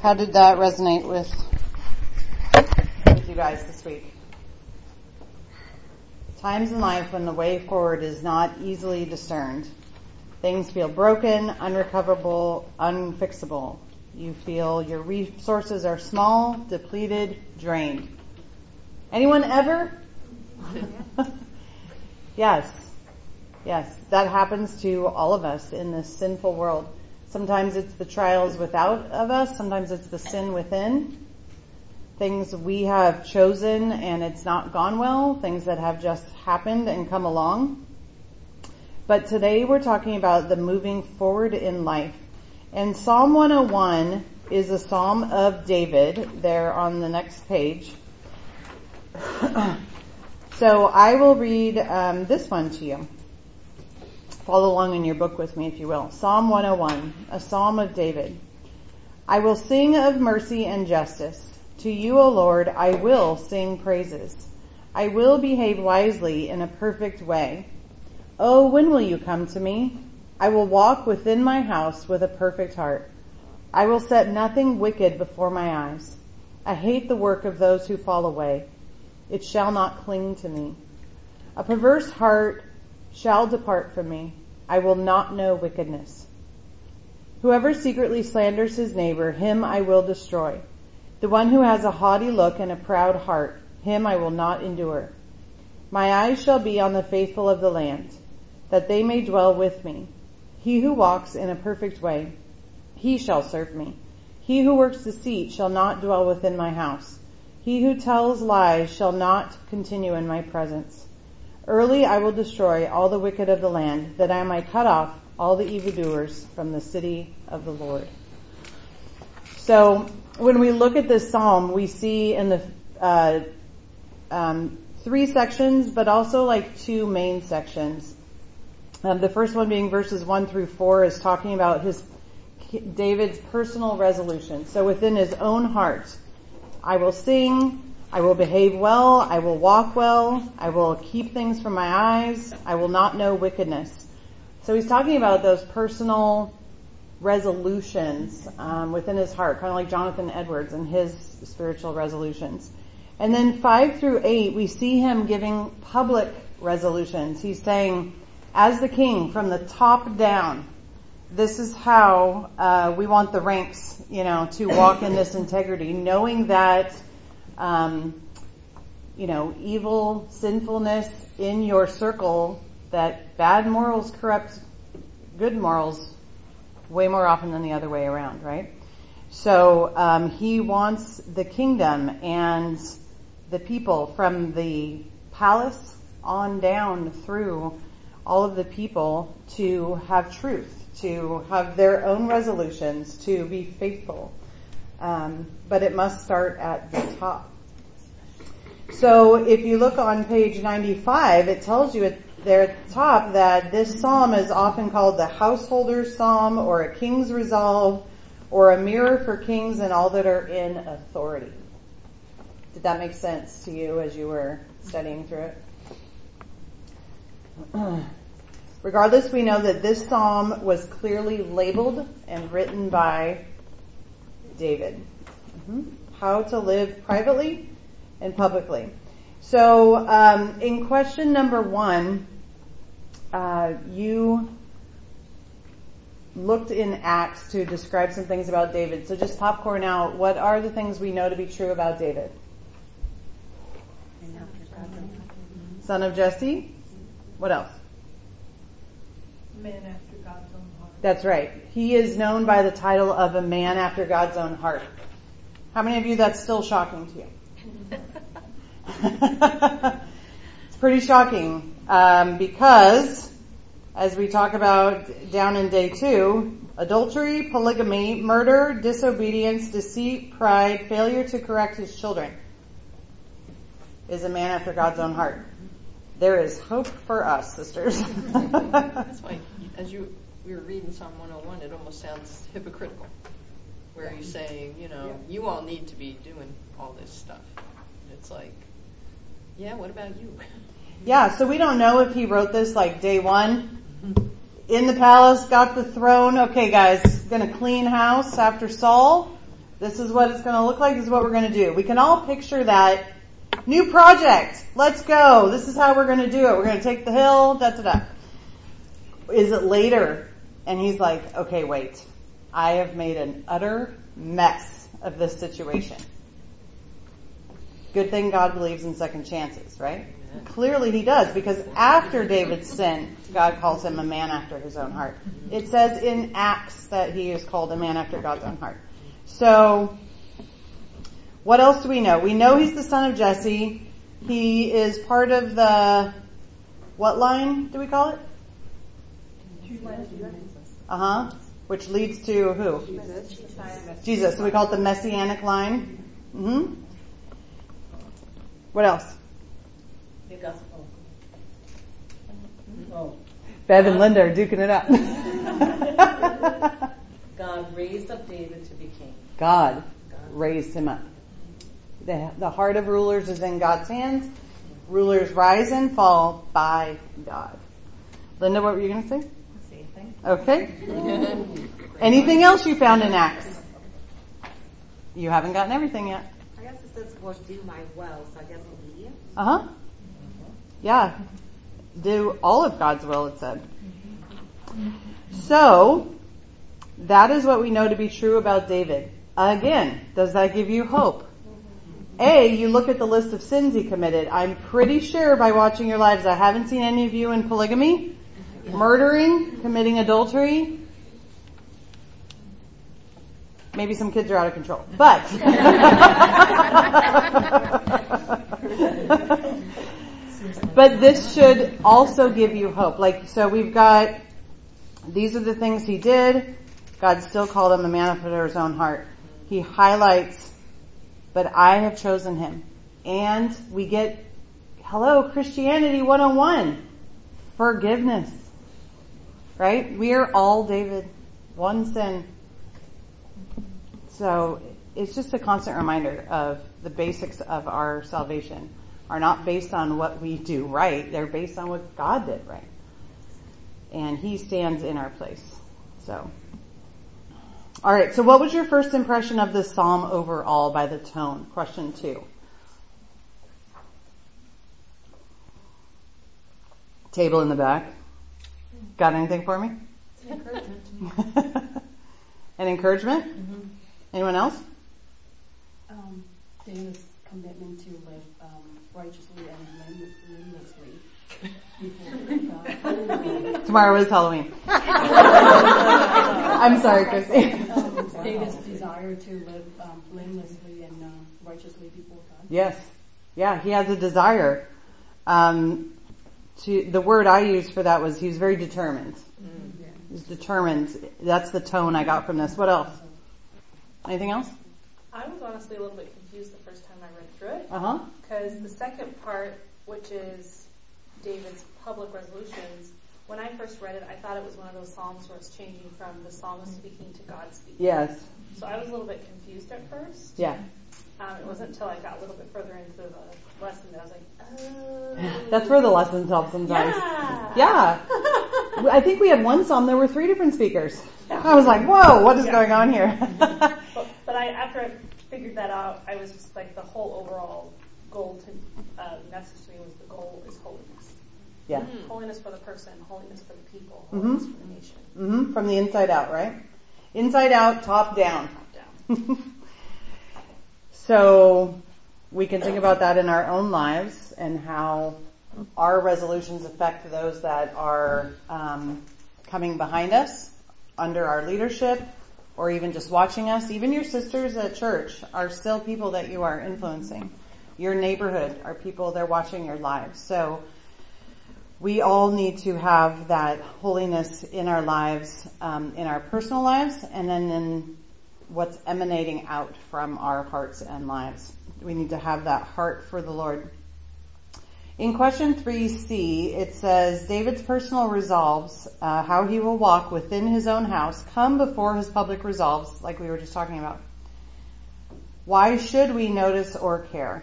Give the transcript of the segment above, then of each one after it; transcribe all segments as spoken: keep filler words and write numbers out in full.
How did that resonate with, with you guys this week? Times in life when the way forward is not easily discerned. Things feel broken, unrecoverable, unfixable. You feel your resources are small, depleted, drained. Anyone ever? Yes. Yes. That happens to all of us in this sinful world. Sometimes it's the trials without of us. Sometimes it's the sin within. Things we have chosen and it's not gone well. Things that have just happened and come along. But today we're talking about the moving forward in life. And Psalm one oh one is a Psalm of David there on the next page. So I will read um, this one to you. Follow along in your book with me if you will. Psalm one oh one, a Psalm of David. I will sing of mercy and justice. To you, O Lord, I will sing praises. I will behave wisely in a perfect way. Oh, when will you come to me? I will walk within my house with a perfect heart. I will set nothing wicked before my eyes. I hate the work of those who fall away. It shall not cling to me. A perverse heart shall depart from me. I will not know wickedness. Whoever secretly slanders his neighbor, him I will destroy. The one who has a haughty look and a proud heart, him I will not endure. My eyes shall be on the faithful of the land, that they may dwell with me. He who walks in a perfect way, he shall serve me. He who works deceit shall not dwell within my house. He who tells lies shall not continue in my presence. Early I will destroy all the wicked of the land, that I might cut off all the evildoers from the city of the Lord. So when we look at this psalm, we see in the uh, um, three sections, but also like two main sections. Um, the first one being verses one through four is talking about his David's personal resolution. So within his own heart, I will sing. I will behave well, I will walk well, I will keep things from my eyes, I will not know wickedness. So he's talking about those personal resolutions um, within his heart, kind of like Jonathan Edwards and his spiritual resolutions. And then five through eight, we see him giving public resolutions. He's saying, as the king, from the top down, this is how uh, we want the ranks, you know, to walk in this integrity, knowing that Um, you know, evil, sinfulness in your circle, that bad morals corrupt good morals way more often than the other way around, right? So um, he wants the kingdom and the people from the palace on down through all of the people to have truth, to have their own resolutions, to be faithful. Um, but it must start at the top. So if you look on page ninety-five, it tells you at, there at the top that this psalm is often called the householder's psalm or a king's resolve or a mirror for kings and all that are in authority. Did that make sense to you as you were studying through it? Regardless, we know that this psalm was clearly labeled and written by David. Mm-hmm. How to live privately and publicly. So, um, in question number one, uh, you looked in Acts to describe some things about David. So just popcorn out. What are the things we know to be true about David? Son of Jesse. What else? Man after God's own heart. That's right. He is known by the title of a man after God's own heart. How many of you that's still shocking to you? It's pretty shocking um, because, as we talk about down in day two, adultery, polygamy, murder, disobedience, deceit, pride, failure to correct his children is a man after God's own heart. There is hope for us, sisters. That's why, as you we were reading Psalm one oh one, it almost sounds hypocritical, where he's saying, you know, yeah. you all need to be doing all this stuff. And it's like, yeah, what about you? Yeah, so we don't know if he wrote this like day one, in the palace, got the throne. Okay, guys, gonna clean house after Saul. This is what it's going to look like. This is what we're going to do. We can all picture that new project. Let's go. This is how we're going to do it. We're going to take the hill. Da da da. Is it later? And he's like, okay, wait. I have made an utter mess of this situation. Good thing God believes in second chances, right? Clearly he does, because after David's sin, God calls him a man after his own heart. It says in Acts that he is called a man after God's own heart. So, what else do we know? We know he's the son of Jesse. He is part of the, what line do we call it? Uh-huh. Which leads to who? Jesus. Jesus. So we call it the Messianic line. Mm-hmm. What else? The gospel. Oh. Bev and Linda are duking it up. God raised up David to be king. God, God raised him up. The, the heart of rulers is in God's hands. Rulers rise and fall by God. Linda, what were you going to say? Same thing. Okay. Anything else you found in Acts? You haven't gotten everything yet. I guess it says, well, do my will, so I guess obedience. Uh-huh. Yeah. Do all of God's will, it said. So, that is what we know to be true about David. Again, does that give you hope? A, you look at the list of sins he committed. I'm pretty sure by watching your lives, I haven't seen any of you in polygamy, murdering, committing adultery. Maybe some kids are out of control. But, but this should also give you hope. Like, so we've got, these are the things he did. God still called him a man after his own heart. He highlights, but I have chosen him. And we get, hello, Christianity one oh one. Forgiveness. Right? We are all David. One sin. So it's just a constant reminder of the basics of our salvation are not based on what we do right. They're based on what God did right. And he stands in our place. So, all right. So what was your first impression of this psalm overall by the tone? Question two. Table in the back. Got anything for me? Encouragement. An encouragement? Mm-hmm. Anyone else? Um, David's commitment to live um, righteously and blamelessly before God. Tomorrow is Halloween. I'm sorry, Chrissy. Um, David's desire to live um, blamelessly and uh, righteously before God. Yes. Yeah, he has a desire. Um, to the word I used for that was he's very determined. Mm. Yeah. He's determined. That's the tone I got from this. What else? Anything else? I was honestly a little bit confused the first time I read through it. Uh-huh. Because the second part, which is David's public resolutions, when I first read it, I thought it was one of those psalms where it's changing from the psalmist speaking to God speaking. Yes. So I was a little bit confused at first. Yeah. Um, it wasn't until I got a little bit further into the lesson that I was like, oh. That's where the lessons help sometimes. Yeah. Yeah. I think we had one psalm, there were three different speakers. I was like, whoa, what is yeah. going on here? but, but I, after I figured that out, I was just like, the whole overall goal to, uh, message to me was the goal is holiness. Yeah. Mm. Holiness for the person, holiness for the people, Mm-hmm. holiness for the nation. Mm-hmm. From the inside out, right? Inside out, top down. Top down. So we can think about that in our own lives and how our resolutions affect those that are um, coming behind us, under our leadership, or even just watching us. Even your sisters at church are still people that you are influencing. Your neighborhood are people that are watching your lives. So we all need to have that holiness in our lives, um, in our personal lives, and then in what's emanating out from our hearts and lives. We need to have that heart for the Lord. In question three C, it says, David's personal resolves, uh, how he will walk within his own house, come before his public resolves, like we were just talking about. Why should we notice or care?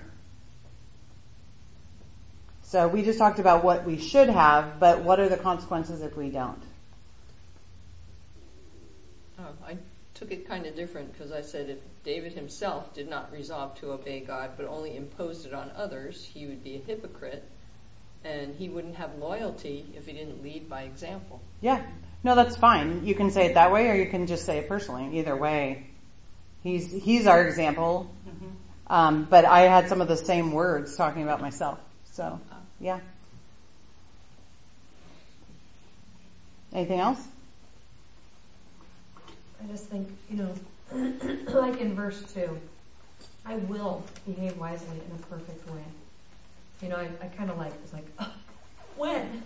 So we just talked about what we should have, but what are the consequences if we don't? Oh, I took it kind of different because I said if David himself did not resolve to obey God but only imposed it on others, he would be a hypocrite and he wouldn't have loyalty if he didn't lead by example. Yeah. No, that's fine. You can say it that way or you can just say it personally. Either way, he's he's our example. Mm-hmm. Um, but I had some of the same words talking about myself. So, yeah. Anything else? I just think, you know, like in verse two, I will behave wisely in a perfect way. You know, I, I kind of like, it's like, oh, when?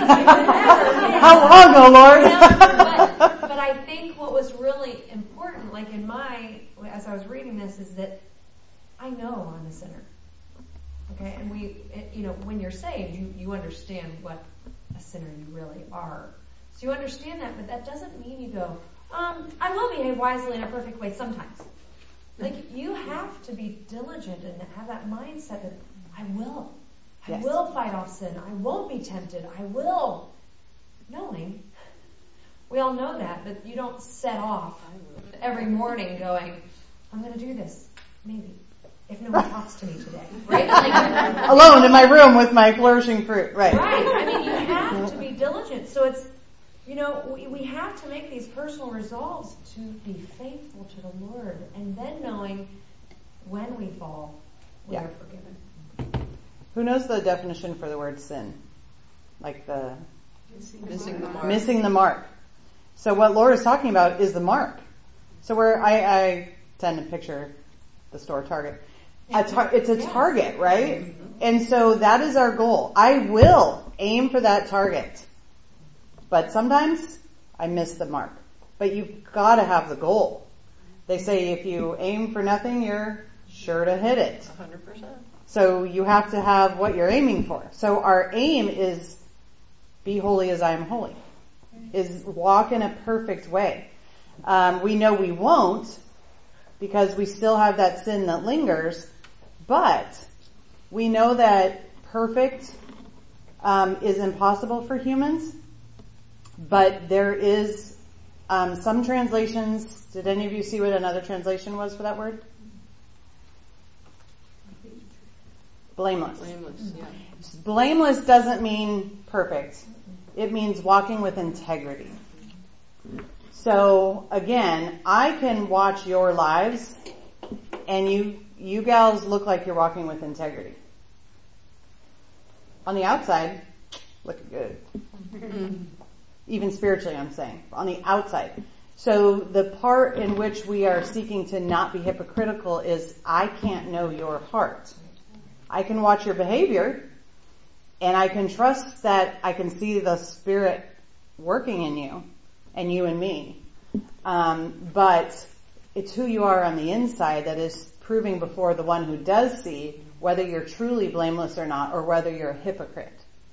How long, oh Lord? You know, but, but I think what was really important, like in my, as I was reading this, is that I know I'm a sinner. Okay, and we, it, you know, when you're saved, you, you understand what a sinner you really are. So you understand that, but that doesn't mean you go, um, I will behave wisely in a perfect way sometimes. Like, you have to be diligent and have that mindset that I will. I Yes. will fight off sin. I won't be tempted. I will. Knowing. We all know that, but you don't set off every morning going, I'm going to do this. Maybe. If no one talks to me today. Right? Like, Alone in my room with my flourishing fruit. Right. Right. I mean, you have to be diligent. So it's, you know, we, we have to make these personal resolves to be faithful to the Lord. And then knowing when we fall, we Yeah. are forgiven. Who knows the definition for the word sin? Like the Missing the mark. missing the mark. So what Laura's talking about is the mark. So where I, I tend to picture the store Target. A tar- it's a target, right? And so that is our goal. I will aim for that target. But sometimes I miss the mark. But you've got to have the goal. They say if you aim for nothing, you're sure to hit it. one hundred percent. So you have to have what you're aiming for. So our aim is be holy as I am holy. Is walk in a perfect way. Um, we know we won't because we still have that sin that lingers, but we know that perfect um, is impossible for humans. But there is um, some translations. Did any of you see what another translation was for that word? Blameless. Blameless, yeah. Blameless doesn't mean perfect. It means walking with integrity. So again, I can watch your lives and you, you gals look like you're walking with integrity. On the outside, look good. Even spiritually, I'm saying. On the outside. So the part in which we are seeking to not be hypocritical is I can't know your heart. I can watch your behavior and I can trust that I can see the Spirit working in you and you and me. Um, but it's who you are on the inside that is proving before the one who does see whether you're truly blameless or not, or whether you're a hypocrite.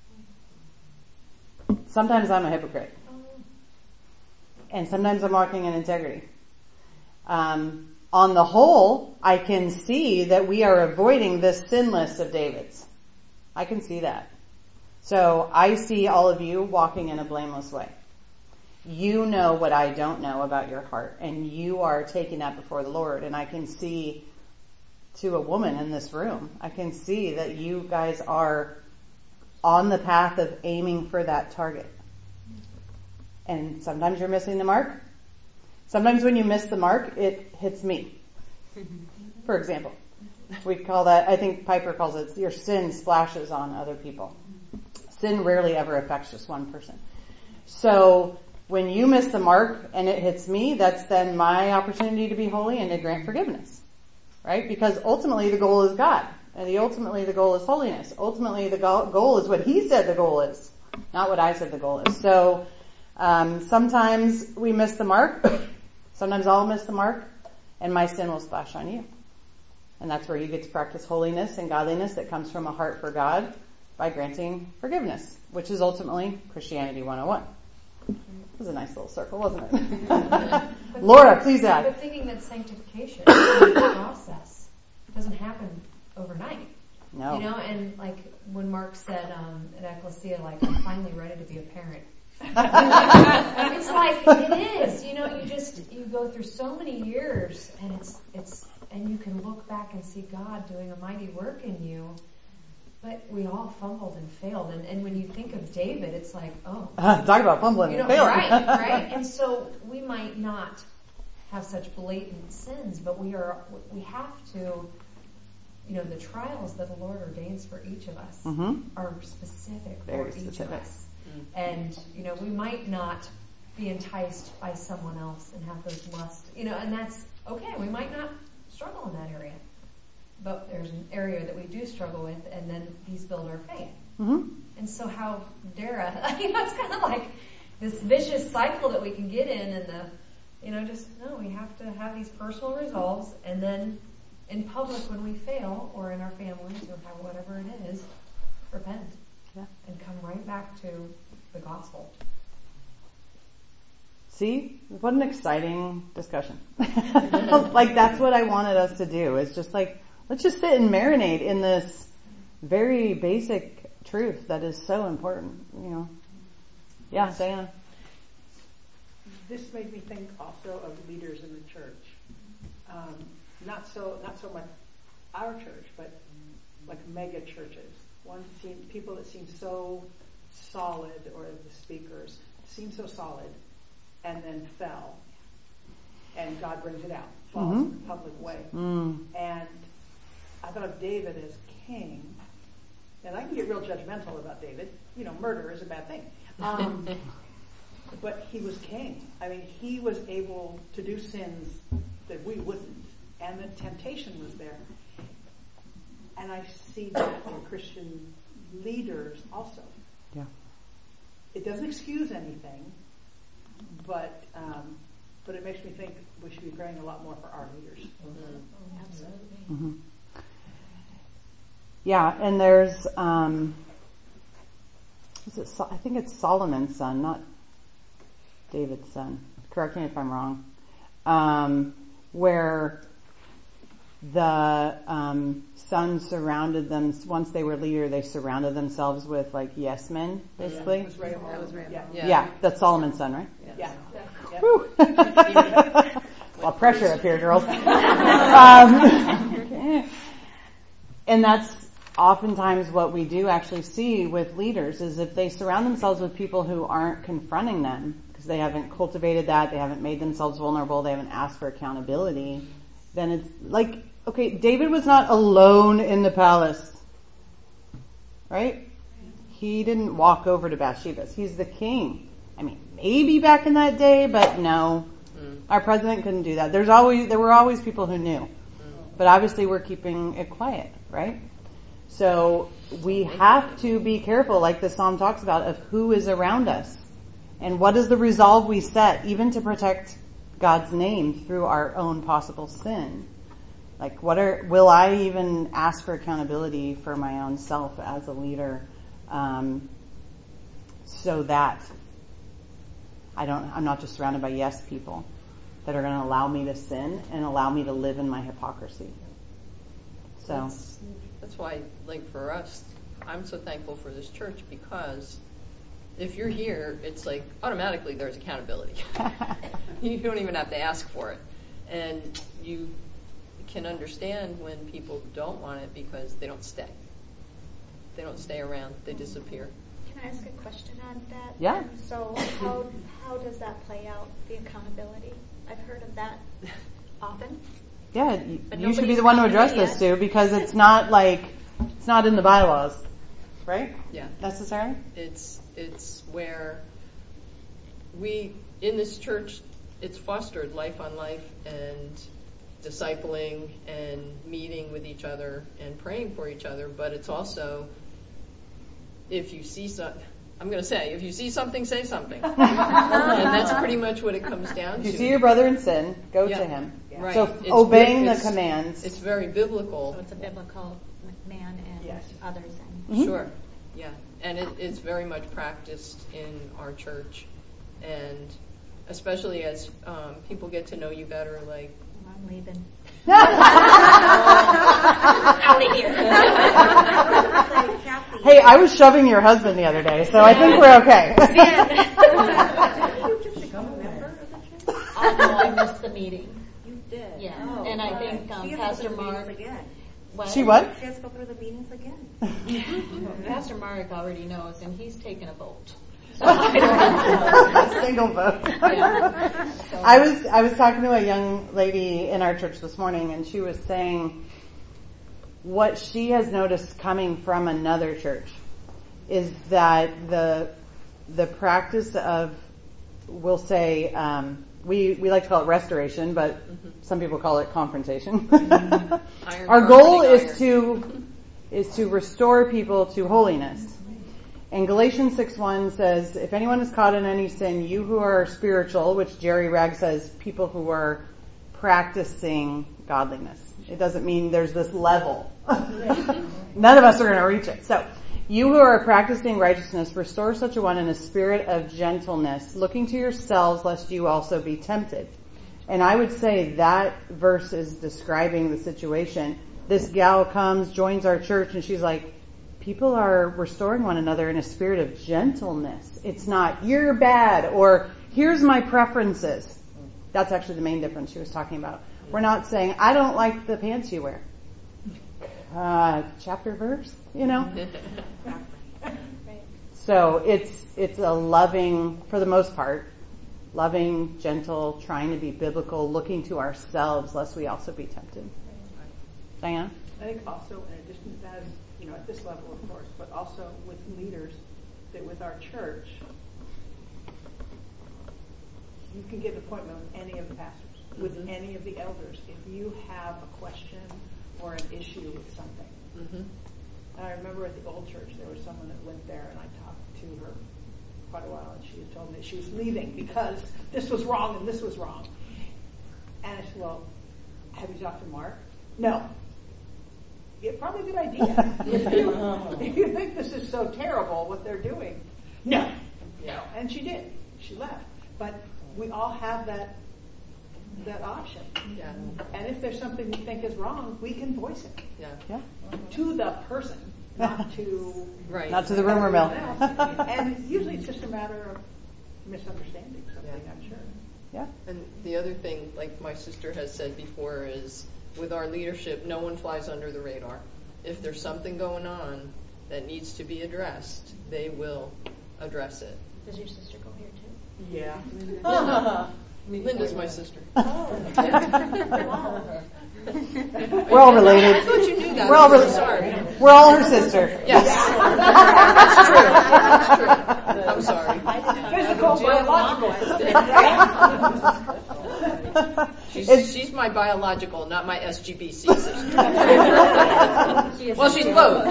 Sometimes I'm a hypocrite. And sometimes I'm walking in integrity. Um, on the whole, I can see that we are avoiding this sin list of David's. I can see that. So I see all of you walking in a blameless way. You know what I don't know about your heart, and you are taking that before the Lord. And I can see to a woman in this room, I can see that you guys are on the path of aiming for that target. And sometimes you're missing the mark. Sometimes when you miss the mark, it hits me. For example, we call that, I think Piper calls it, your sin splashes on other people. Sin rarely ever affects just one person. So when you miss the mark and it hits me, that's then my opportunity to be holy and to grant forgiveness. Right? Because ultimately the goal is God. And the, ultimately the goal is holiness. Ultimately the goal is what He said the goal is, not what I said the goal is. So um, sometimes we miss the mark. Sometimes I'll miss the mark, and my sin will splash on you. And that's where you get to practice holiness and godliness that comes from a heart for God by granting forgiveness, which is ultimately Christianity one oh one. It was a nice little circle, wasn't it? Laura, please add. But thinking that sanctification is a process. It doesn't happen overnight. No. You know, and like when Mark said um, at Ecclesia, like, I'm finally ready to be a parent. It's like, it is, you know, you just, you go through so many years and it's, it's, and you can look back and see God doing a mighty work in you. But we all fumbled and failed. And, and when you think of David, it's like, oh. Uh, talk about fumbling you know, and failing. Right, right. And so we might not have such blatant sins, but we are, we have to, you know, the trials that the Lord ordains for each of us mm-hmm. are specific Very for each specific. of us. And, you know, we might not be enticed by someone else and have those lusts, you know, and that's okay. We might not struggle in that area. But there's an area that we do struggle with, and then these build our faith. Mm-hmm. And so how dare I, you know, it's kind of like this vicious cycle that we can get in, and the, you know, just, no, we have to have these personal resolves, and then in public when we fail, or in our families, or how, whatever it is, repent. Yeah. And come right back to the gospel. See, what an exciting discussion. Like, that's what I wanted us to do. It's just like, let's just sit and marinate in this very basic truth that is so important, you know. Yeah, Diana. This made me think also of leaders in the church. Um, not so, not so much our church, but like mega churches. One seem, people that seem so solid, or the speakers seem so solid, and then fell, and God brings it out, falls Mm-hmm. in a public way. Mm. And I thought of David as king, and I can get real judgmental about David. You know, murder is a bad thing. Um, but he was king. I mean, he was able to do sins that we wouldn't, and the temptation was there. And I see that in Christian leaders also. Yeah. It doesn't excuse anything, but um, but it makes me think we should be praying a lot more for our leaders. Mm-hmm. Absolutely. Mm-hmm. Yeah, and there's, um, is it, I think it's Solomon's son, not David's son. Correct me if I'm wrong. Um, where the um, sons surrounded them, once they were leader, they surrounded themselves with like yes men, basically. It was Rehoboam. That was Rehoboam. Yeah. Yeah. Yeah, that's Solomon's son, right? Yeah. Yeah. Whew. A lot of pressure up here, girls. um, and that's oftentimes what we do actually see with leaders, is if they surround themselves with people who aren't confronting them, because they haven't cultivated that, they haven't made themselves vulnerable, they haven't asked for accountability, then it's like, okay, David was not alone in the palace, right? He didn't walk over to Bathsheba's. He's the king. I mean, maybe back in that day, but no. Mm. Our president couldn't do that. There's always, there were always people who knew. Mm. But obviously we're keeping it quiet, right? So we have to be careful, like the Psalm talks about, of who is around us. And what is the resolve we set, even to protect God's name through our own possible sin? Like, what are, will I even ask for accountability for my own self as a leader, um, so that I don't, I'm not just surrounded by yes people that are going to allow me to sin and allow me to live in my hypocrisy. So. That's, that's why, like for us, I'm so thankful for this church, because if you're here, it's like automatically there's accountability. You don't even have to ask for it. And you can understand when people don't want it because they don't stay. They don't stay around. They disappear. Can I ask a question on that? Yeah. Um, so how how does that play out, the accountability? I've heard of that often. Yeah, you, But you should be nobody's the one to come to address me this, yet. Sue, because it's not like, it's not in the bylaws, right? Yeah. Necessarily? It's it's where we, in this church, it's fostered life on life and discipling and meeting with each other and praying for each other, but it's also, if you see some, I'm going to say, if you see something, say something. And that's pretty much what it comes down If to. you see your brother in sin, go Yeah. to him. Right. So It's obeying bi- the it's- commands. It's very biblical. So it's a biblical man and Yes. others. And Mhm. Sure, yeah, and it, it's very much practiced in our church, and especially as um, people get to know you better, like I'm leaving. Out of here. Hey, I was shoving your husband the other day, so I think we're okay. Did you just become a member of the church? I know I missed the meeting. You did? Yeah. Oh, And I okay. think, um, She has to Pastor go through the Mark- meetings again. She what? She has to go through the meetings again. Pastor Mark already knows, and he's taken a vote. Single vote. Yeah. I was I was talking to a young lady in our church this morning, and she was saying what she has noticed coming from another church is that the the practice of, we'll say, um, we we like to call it restoration, but mm-hmm. some people call it confrontation. Mm-hmm. Our goal is iron. to is to restore people to holiness. And Galatians six one says, if anyone is caught in any sin, you who are spiritual, which Jerry Ragg says, people who are practicing godliness. It doesn't mean there's this level. None of us are going to reach it. So, you who are practicing righteousness, restore such a one in a spirit of gentleness, looking to yourselves lest you also be tempted. And I would say that verse is describing the situation. This gal comes, joins our church, and she's like, people are restoring one another in a spirit of gentleness. It's not, you're bad, or here's my preferences. That's actually the main difference she was talking about. We're not saying, I don't like the pants you wear. Uh, chapter verse, you know? So it's, it's a loving, for the most part, loving, gentle, trying to be biblical, looking to ourselves lest we also be tempted. Diana? I think also, in addition to that, you know, at this level, of course, but also with leaders, that with our church, you can get an appointment with any of the pastors, with mm-hmm. any of the elders, if you have a question or an issue with something. Mm-hmm. And I remember at the old church, there was someone that went there, and I talked to her quite a while, and she had told me that she was leaving because this was wrong and this was wrong. And I said, well, have you talked to Mark? No. Yeah, probably a good idea. if, you, if you think this is so terrible, what they're doing, no, no. And she did. She left. But we all have that that option. Yeah. And if there's something we think is wrong, we can voice it. Yeah. Yeah. To the person, not to right. Not to the rumor mill. And usually it's just a matter of misunderstanding something, Yeah. I'm sure. Yeah. And the other thing, like my sister has said before, is with our leadership, no one flies under the radar. If there's something going on that needs to be addressed, they will address it. Does your sister go here too? Yeah. Linda's my sister. We're all related. I thought you knew that. We're all I'm really re- sorry. We're all her sister. Yes. That's true. That's true. I'm sorry. Physical, biological. She's, she's my biological, not my S G B C sister. Well, she's both.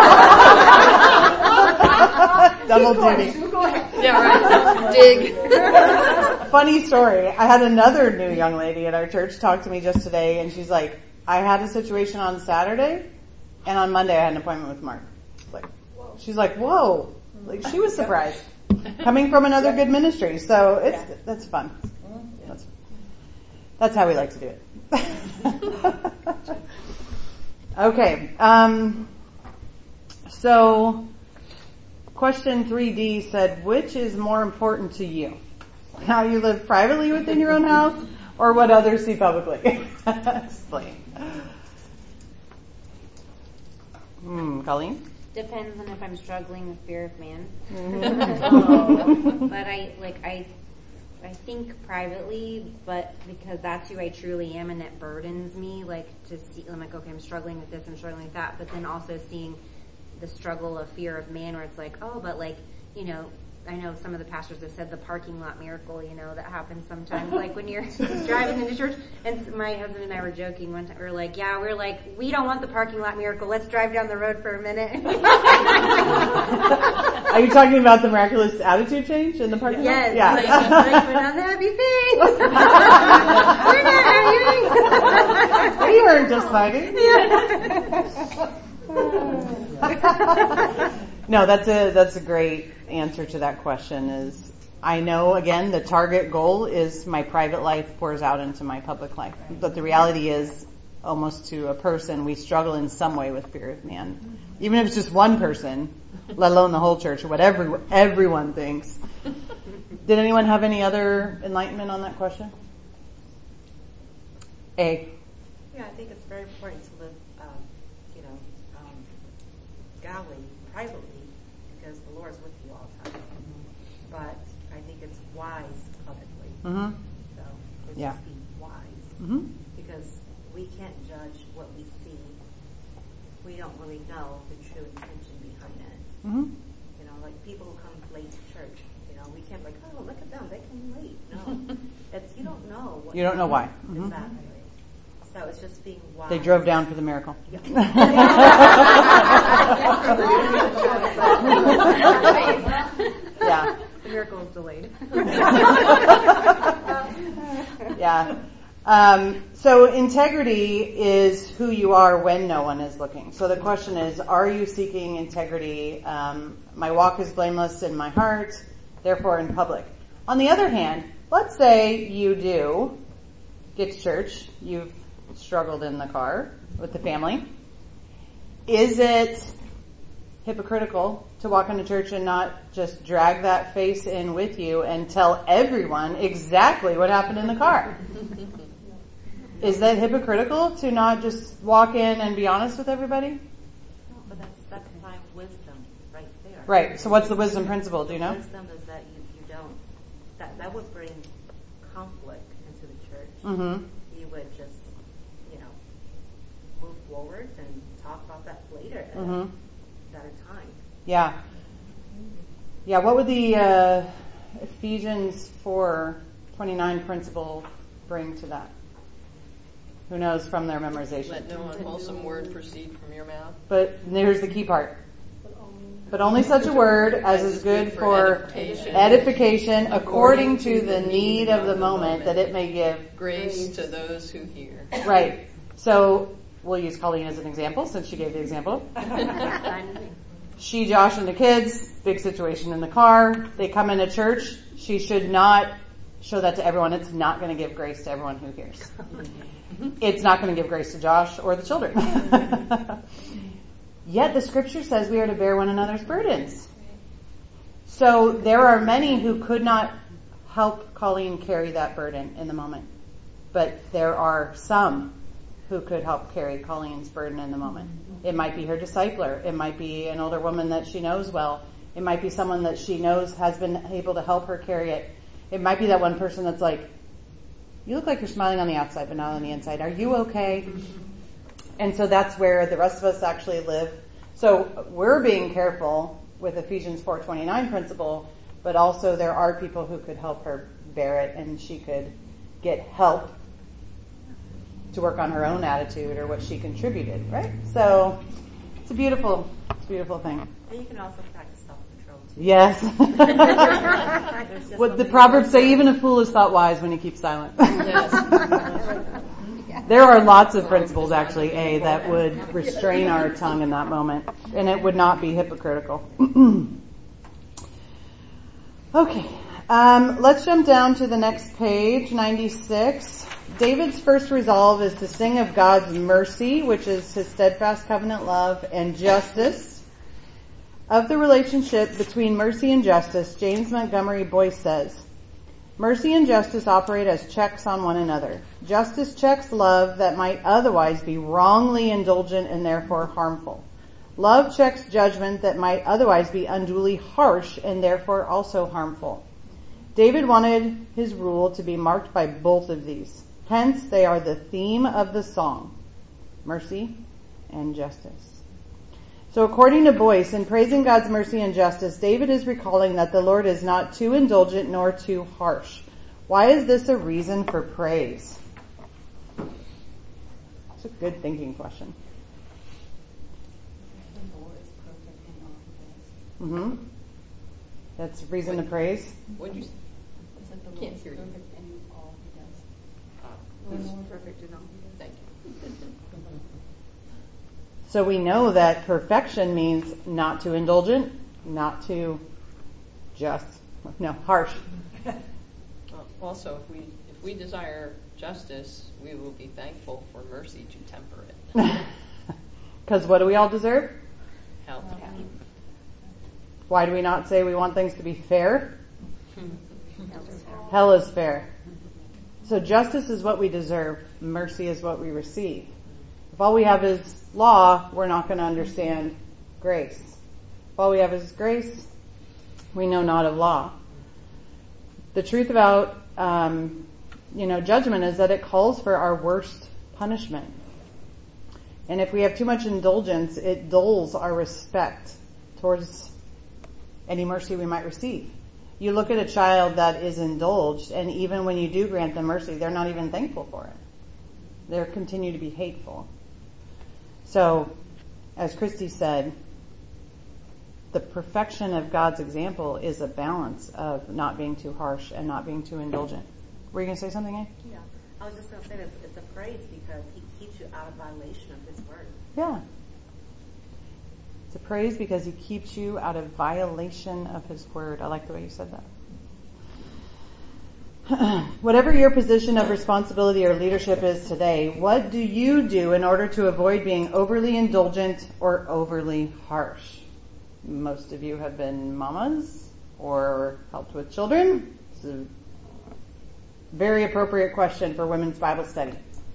Double duty. Yeah, right. Dig. Funny story. I had another new young lady at our church talk to me just today, and she's like, I had a situation on Saturday, and on Monday I had an appointment with Mark. Like, she's like, whoa. Like, she was surprised. Coming from another good ministry. So it's, that's fun. That's, that's how we like to do it. Okay. Um, so question three D said, which is more important to you? How you live privately within your own house, or what others see publicly? Explain. Hmm, Colleen? Depends on if I'm struggling with fear of man. Mm-hmm. um, but I, like, I, I think privately, but because that's who I truly am, and it burdens me, like, to see, I'm like, okay, I'm struggling with this, I'm struggling with that, but then also seeing the struggle of fear of man, where it's like, oh, but like, you know, I know some of the pastors have said the parking lot miracle, you know, that happens sometimes, like when you're driving into church. And my husband and I were joking one time. We were like, yeah, we're like, we don't want the parking lot miracle. Let's drive down the road for a minute. Are you talking about the miraculous attitude change in the parking yes, lot? Yeah. Like, like, we're not the happy thing. We're not happy. We weren't just fighting. No, that's a that's a great answer to that question. Is I know, again, the target goal is my private life pours out into my public life, but the reality is almost to a person, we struggle in some way with fear of man. Even if it's just one person, let alone the whole church or whatever everyone thinks. Did anyone have any other enlightenment on that question? A. Yeah, I think it's very important to live, um, you know, um, godly, privately, because the Lord's with you all the time. But I think it's wise publicly. Mm-hmm. So let's Yeah. just be wise. Mm-hmm. Because we can't judge what we see. We don't really know the true intention behind it. Mm-hmm. You know, like people who come late to church. You know, we can't be like, oh, look at them, they came late. No, it's you don't know. What You don't know why. Exactly. Mm-hmm. So it's just being wise. They drove down for the miracle. Yeah. Yeah. The miracle is delayed. Yeah. Um, so integrity is who you are when no one is looking. So the question is, are you seeking integrity? Um, my walk is blameless in my heart, therefore in public. On the other hand, let's say you do get to church. You've struggled in the car with the family. Is it hypocritical to walk into church and not just drag that face in with you and tell everyone exactly what happened in the car? Is that hypocritical to not just walk in and be honest with everybody? No, but that's that's my wisdom right there. Right. So what's the wisdom principle? Do you know? Wisdom is that you, you don't that that would bring conflict into the church. Mm-hmm. You would just you know move forward and talk about that later at Mm-hmm. a better time. Yeah. Yeah. What would the uh, Ephesians four twenty-nine principle bring to that? Who knows from their memorization? Let no unwholesome word proceed from your mouth. But here's the key part. But only such a word as is good for edification, edification according to the need of the moment, that it may give grace to those who hear. Right. So we'll use Colleen as an example since she gave the example. She, Josh, and the kids, big situation in the car. They come into church. She should not show that to everyone. It's not going to give grace to everyone who hears. It's not going to give grace to Josh or the children. Yet the scripture says we are to bear one another's burdens. So there are many who could not help Colleen carry that burden in the moment. But there are some who could help carry Colleen's burden in the moment. It might be her discipler. It might be an older woman that she knows well. It might be someone that she knows has been able to help her carry it. It might be that one person that's like, you look like you're smiling on the outside, but not on the inside. Are you okay? And so that's where the rest of us actually live. So we're being careful with Ephesians four twenty-nine principle, but also there are people who could help her bear it, and she could get help to work on her own attitude or what she contributed, right? So it's a beautiful, it's a beautiful thing. And you can also practice self-control too. Yes. What the Proverbs say, even a fool is thought wise when he keeps silent. Yes. There are lots of principles, actually, A, that would restrain our tongue in that moment, and it would not be hypocritical. Okay, um, let's jump down to the next page, ninety-six. David's first resolve is to sing of God's mercy, which is his steadfast covenant love, and justice. Of the relationship between mercy and justice, James Montgomery Boyce says, mercy and justice operate as checks on one another. Justice checks love that might otherwise be wrongly indulgent and therefore harmful. Love checks judgment that might otherwise be unduly harsh and therefore also harmful. David wanted his rule to be marked by both of these. Hence, they are the theme of the song, mercy and justice. So according to Boyce, in praising God's mercy and justice, David is recalling that the Lord is not too indulgent nor too harsh. Why is this a reason for praise? It's a good thinking question. The Lord is perfect in all he does. Mm-hmm. That's reason to praise. What'd you? It's like the Lord Can't is hear you. perfect in all he does. The Lord is perfect in all he does. Thank you. So we know that perfection means not too indulgent, not too just, no, harsh. Well, also, if we if we desire justice, we will be thankful for mercy to temper it. Because what do we all deserve? Hell. Why do we not say we want things to be fair? Hell is fair. So justice is what we deserve. Mercy is what we receive. If all we have is law, we're not going to understand grace. If all we have is grace, we know not of law. The truth about, um, you know, judgment is that it calls for our worst punishment. And if we have too much indulgence, it dulls our respect towards any mercy we might receive. You look at a child that is indulged, and even when you do grant them mercy, they're not even thankful for it. They continue to be hateful. So, as Christy said, the perfection of God's example is a balance of not being too harsh and not being too indulgent. Were you going to say something, Anne? Yeah. I was just going to say that it's a praise because he keeps you out of violation of his word. Yeah. It's a praise because he keeps you out of violation of his word. I like the way you said that. Whatever your position of responsibility or leadership is today, what do you do in order to avoid being overly indulgent or overly harsh? Most of you have been mamas or helped with children. It's a very appropriate question for women's Bible study.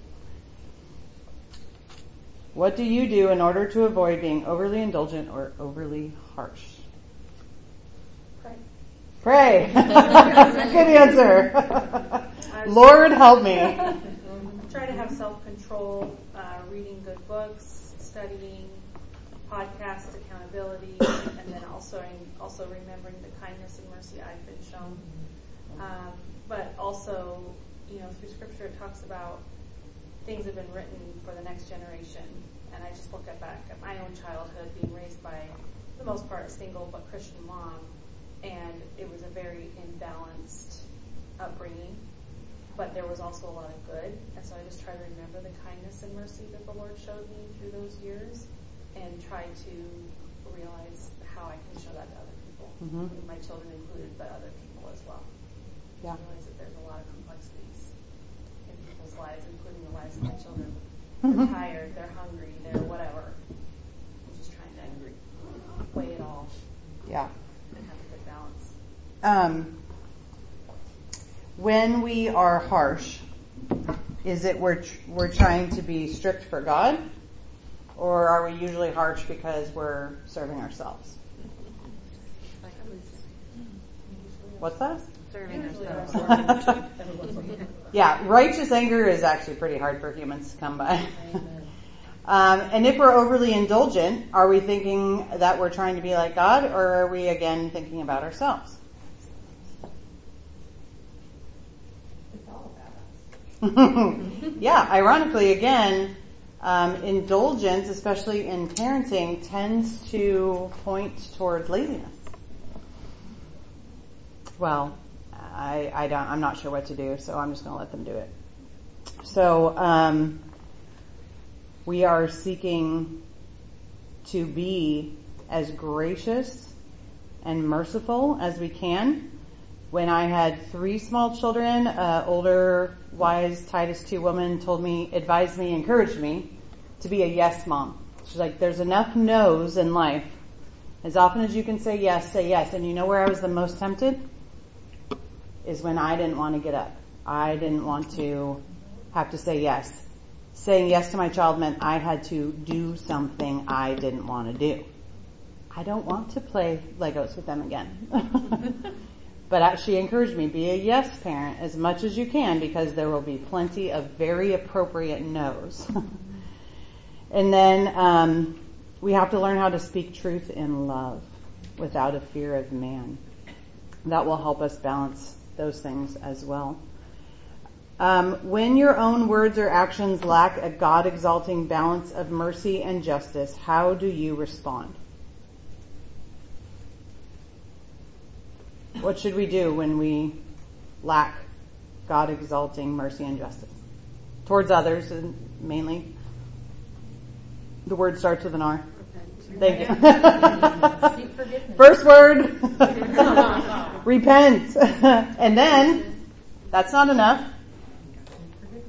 What do you do in order to avoid being overly indulgent or overly harsh? Pray. Pray. Good answer. Lord, help me. Try to have self-control, uh, reading good books, studying, podcast accountability, and then also also remembering the kindness and mercy I've been shown. Um, but also, you know, through Scripture it talks about things have been written for the next generation. And I just look at back at my own childhood, being raised by, for the most part, a single but Christian mom, and it was a very imbalanced upbringing. But there was also a lot of good, and so I just try to remember the kindness and mercy that the Lord showed me through those years, and try to realize how I can show that to other people, mm-hmm. my children included, but other people as well. Yeah. Realize that there's a lot of complexities in people's lives, including the lives of my children. They're tired, they're hungry, they're whatever. I'm just trying to weigh it all. Yeah. And have a good balance. Um, when we are harsh, is it we're we're trying to be strict for God, or are we usually harsh because we're serving ourselves? What's that? Serving ourselves. Yeah, righteous anger is actually pretty hard for humans to come by. um, and if we're overly indulgent, are we thinking that we're trying to be like God, or are we again thinking about ourselves? It's all about us. Yeah, ironically, again, um, indulgence, especially in parenting, tends to point towards laziness. Well, I, I don't, I'm not sure what to do, so I'm just going to let them do it. So, um, we are seeking to be as gracious and merciful as we can. When I had three small children, uh, older, wise Titus two woman told me, advised me, encouraged me to be a yes mom. She's like, there's enough no's in life. As often as you can say yes, say yes. And you know where I was the most tempted? Is when I didn't want to get up. I didn't want to have to say yes. Saying yes to my child meant I had to do something I didn't want to do. I don't want to play Legos with them again. But she encouraged me, be a yes parent as much as you can, because there will be plenty of very appropriate no's. And then um, we have to learn how to speak truth in love without a fear of man. That will help us balance those things as well. Um, when your own words or actions lack a God-exalting balance of mercy and justice, how do you respond? What should we do when we lack God-exalting mercy and justice? Towards others, and mainly. The word starts with an R. Thank you. First word, repent. And then, that's not enough.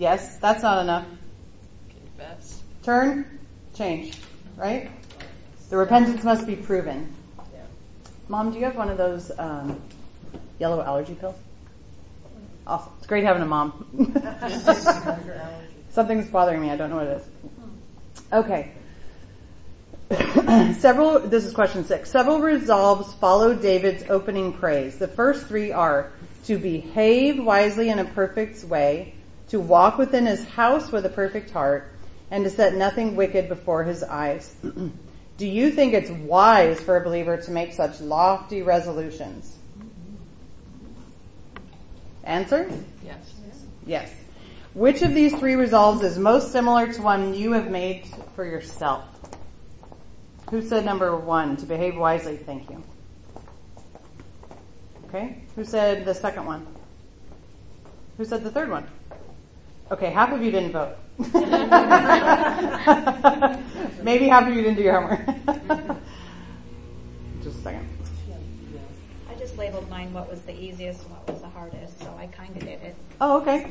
Yes, that's not enough. Confess. Turn, change, right? The repentance must be proven. Yeah. Mom, do you have one of those um, yellow allergy pills? Awesome. It's great having a mom. Something's bothering me. I don't know what it is. Okay. Several, this is question six. Several resolves follow David's opening praise. The first three are to behave wisely in a perfect way, to walk within his house with a perfect heart, and to set nothing wicked before his eyes. Do you think it's wise for a believer to make such lofty resolutions? Answer? Yes. Yes. Which of these three resolves is most similar to one you have made for yourself? Who said number one, to behave wisely? Thank you. Okay. Who said the second one? Who said the third one? Okay, half of you didn't vote. Maybe half of you didn't do your homework. Just a second. I just labeled mine what was the easiest and what was the hardest, so I kind of did it. Oh, okay.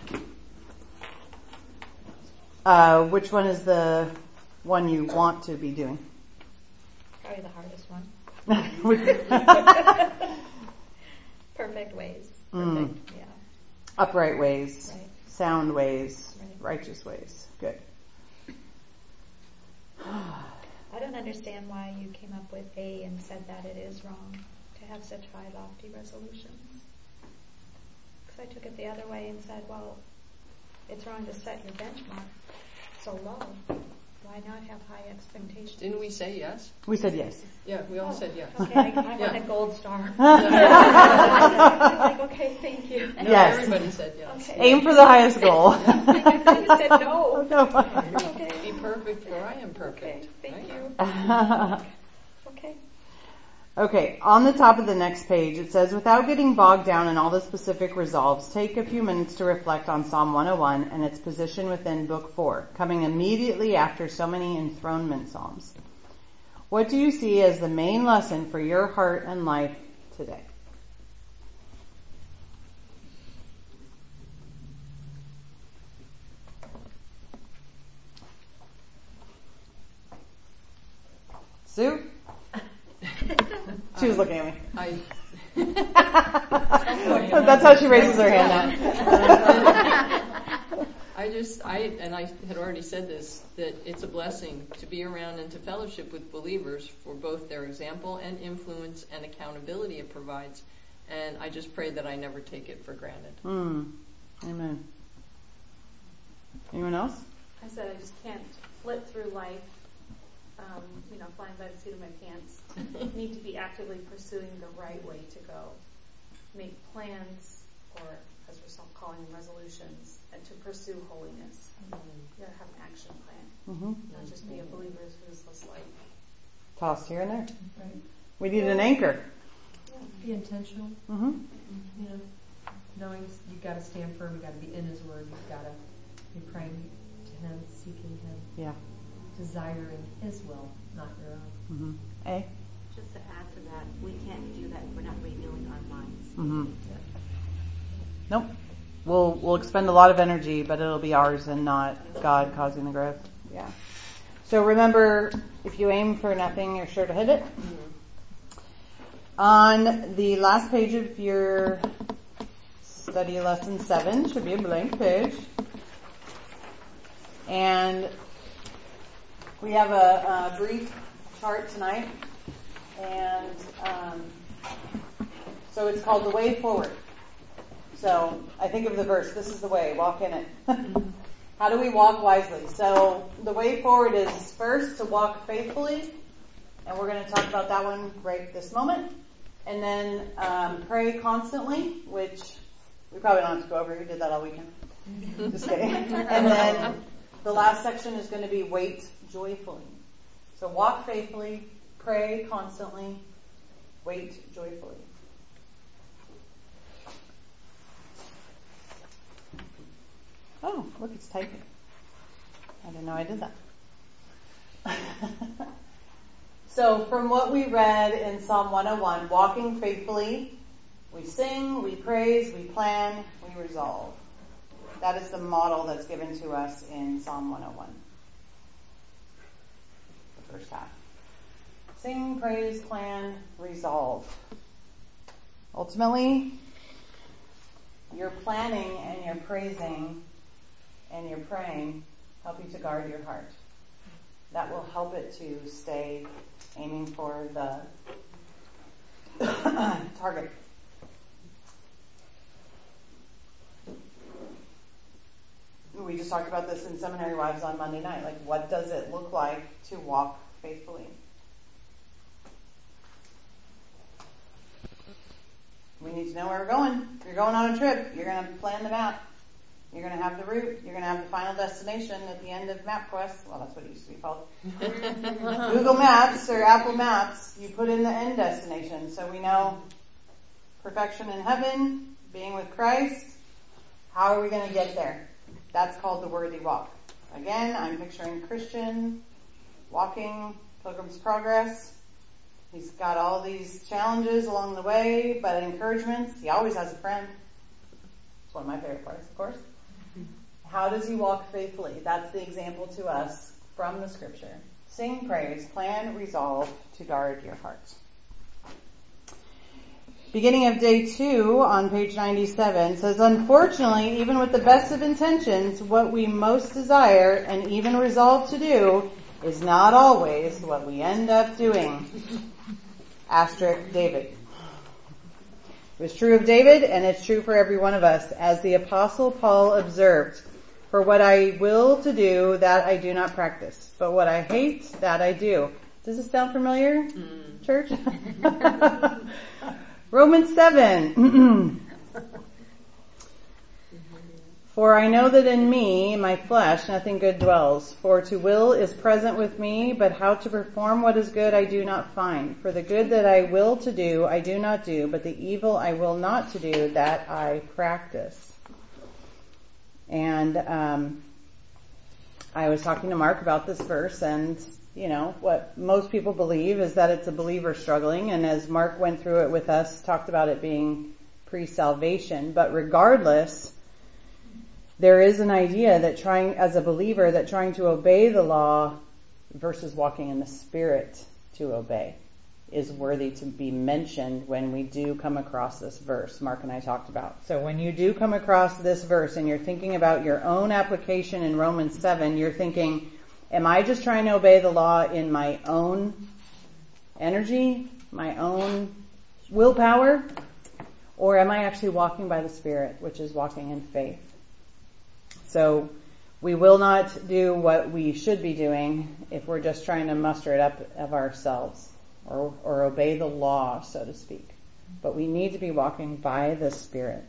Uh, which one is the one you want to be doing? Probably the hardest one. Which- Perfect ways. Mm. Perfect, yeah. Upright ways, Right. sound ways, Right. righteous ways. Good. I don't understand why you came up with A and said that it is wrong to have such high lofty resolutions. Because I took it the other way and said, well, it's wrong to set your benchmark so low. Why not have high expectations? Didn't we say yes? We said yes. Yeah, we all Oh, said yes. Okay, I, I Yeah. want a gold star. Yeah. Like, okay, thank you. No, Yes. everybody said yes. Okay. Aim for the highest goal. I thought you said no. No. Okay. Be perfect, for I am perfect. Okay, thank right? you. Okay. Okay, on the top of the next page, it says, without getting bogged down in all the specific resolves, take a few minutes to reflect on Psalm one oh one and its position within Book four, coming immediately after so many enthronement psalms. What do you see as the main lesson for your heart and life today? Sue? She was looking at me. I, That's how she raises her hand now. I just, I, and I had already said this, that it's a blessing to be around and to fellowship with believers for both their example and influence and accountability it provides. And I just pray that I never take it for granted. Mm. Amen. Anyone else? I said I just can't flip through life, um, you know, flying by the seat of my pants. Need to be actively pursuing the right way to go. Make plans, or as we're calling them, resolutions, and to pursue holiness. Mm-hmm. You gotta have an action plan. Mm-hmm. Not just be a believer who's just like Tossed here and there. Right. We need an anchor. Be intentional. Mm-hmm. You know, knowing you've got to stand firm. You've got to be in His Word. You've got to be praying to Him, seeking Him, Yeah. desiring His will, not your own. Mm-hmm. A? Just to add to that, we can't do that if we're not renewing our minds. Mm-hmm. Nope. We'll we'll expend a lot of energy, but it'll be ours and not God causing the growth. Yeah. So remember, if you aim for nothing, you're sure to hit it. On the last page of your study lesson seven should be a blank page. And we have a, a brief chart tonight. And um, so it's called The Way Forward. So I think of the verse, this is the way, walk in it. How do we walk wisely? So the way forward is first to walk faithfully. And we're going to talk about that one right this moment. And then um, pray constantly, which we probably don't have to go over. We did that all weekend. Just kidding. And then the last section is going to be wait joyfully. So walk faithfully, pray constantly, wait joyfully. Oh, look, it's typing. I didn't know I did that. So from what we read in Psalm one oh one, walking faithfully, we sing, we praise, we plan, we resolve. That is the model that's given to us in Psalm one oh one. The first half. Sing, praise, plan, resolve. Ultimately, your planning and your praising and your praying help you to guard your heart. That will help it to stay aiming for the target. We just talked about this in Seminary Wives on Monday night. Like, what does it look like to walk faithfully? We need to know where we're going. If you're going on a trip, you're going to plan the map. You're going to have the route. You're going to have the final destination at the end of MapQuest. Well, that's what it used to be called. Google Maps or Apple Maps, you put in the end destination. So we know perfection in heaven, being with Christ. How are we going to get there? That's called the worthy walk. Again, I'm picturing Christian walking Pilgrim's Progress. He's got all these challenges along the way, but encouragements. He always has a friend. It's one of my favorite parts, of course. How does he walk faithfully? That's the example to us from the scripture. Sing praise, plan, resolve to guard your hearts. Beginning of day two on page ninety-seven says, unfortunately, even with the best of intentions, what we most desire and even resolve to do is not always what we end up doing. Asterisk David. It was true of David, and it's true for every one of us. As the Apostle Paul observed, for what I will to do, that I do not practice. But what I hate, that I do. Does this sound familiar, mm. church? Romans seven. For I know that in me, my flesh, nothing good dwells. For to will is present with me, but how to perform what is good I do not find. For the good that I will to do, I do not do, but the evil I will not to do, that I practice. And um, I was talking to Mark about this verse, and you know, what most people believe is that it's a believer struggling, and as Mark went through it with us, talked about it being pre-salvation. But regardless, there is an idea that trying, as a believer, that trying to obey the law versus walking in the Spirit to obey is worthy to be mentioned when we do come across this verse Mark and I talked about. So when you do come across this verse and you're thinking about your own application in Romans seven, you're thinking, am I just trying to obey the law in my own energy, my own willpower, or am I actually walking by the Spirit, which is walking in faith? So we will not do what we should be doing if we're just trying to muster it up of ourselves or, or obey the law, so to speak. But we need to be walking by the Spirit.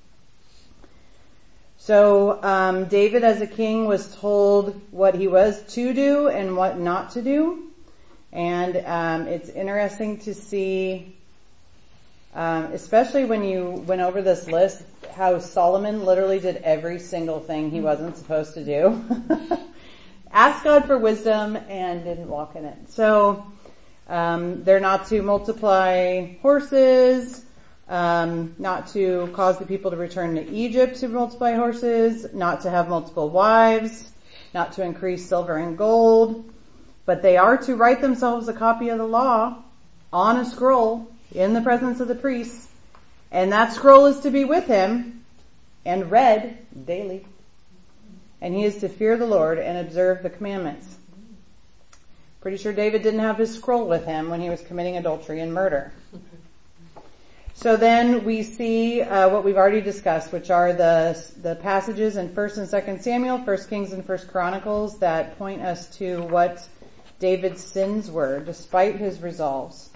So um, David as a king was told what he was to do and what not to do. And um, it's interesting to see, um, especially when you went over this list, how Solomon literally did every single thing he wasn't supposed to do. Asked God for wisdom and didn't walk in it. So um, they're not to multiply horses, um, not to cause the people to return to Egypt to multiply horses, not to have multiple wives, not to increase silver and gold, but they are to write themselves a copy of the law on a scroll in the presence of the priests. And that scroll is to be with him and read daily. And he is to fear the Lord and observe the commandments. Pretty sure David didn't have his scroll with him when he was committing adultery and murder. So then we see uh, what we've already discussed, which are the the passages in First and Second Samuel, First Kings and First Chronicles that point us to what David's sins were, despite his resolves.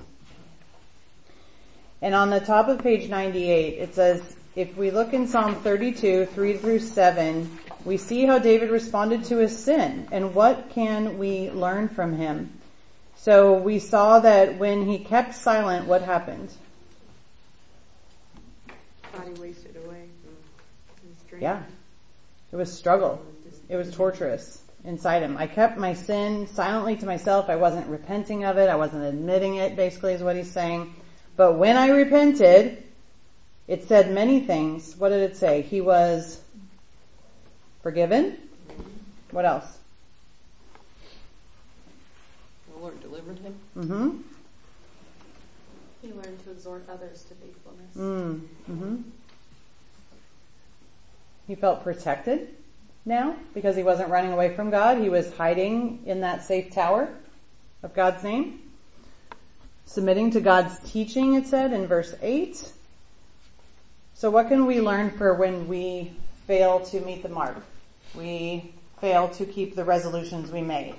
And on the top of page ninety-eight, it says, if we look in Psalm thirty-two, three through seven, we see how David responded to his sin and what can we learn from him. So we saw that when he kept silent, what happened? Body wasted away. Yeah. It was struggle. It was torturous inside him. I kept my sin silently to myself. I wasn't repenting of it. I wasn't admitting it, basically, is what he's saying. But when I repented, it said many things. What did it say? He was Forgiven. What else? The Lord delivered him. Mm-hmm. He learned to exhort others to faithfulness. Mm. Mm-hmm. He felt protected now because he wasn't running away from God. He was hiding in that safe tower of God's name. Submitting to God's teaching, it said in verse eight. So what can we learn for when we fail to meet the mark? We fail to keep the resolutions we made.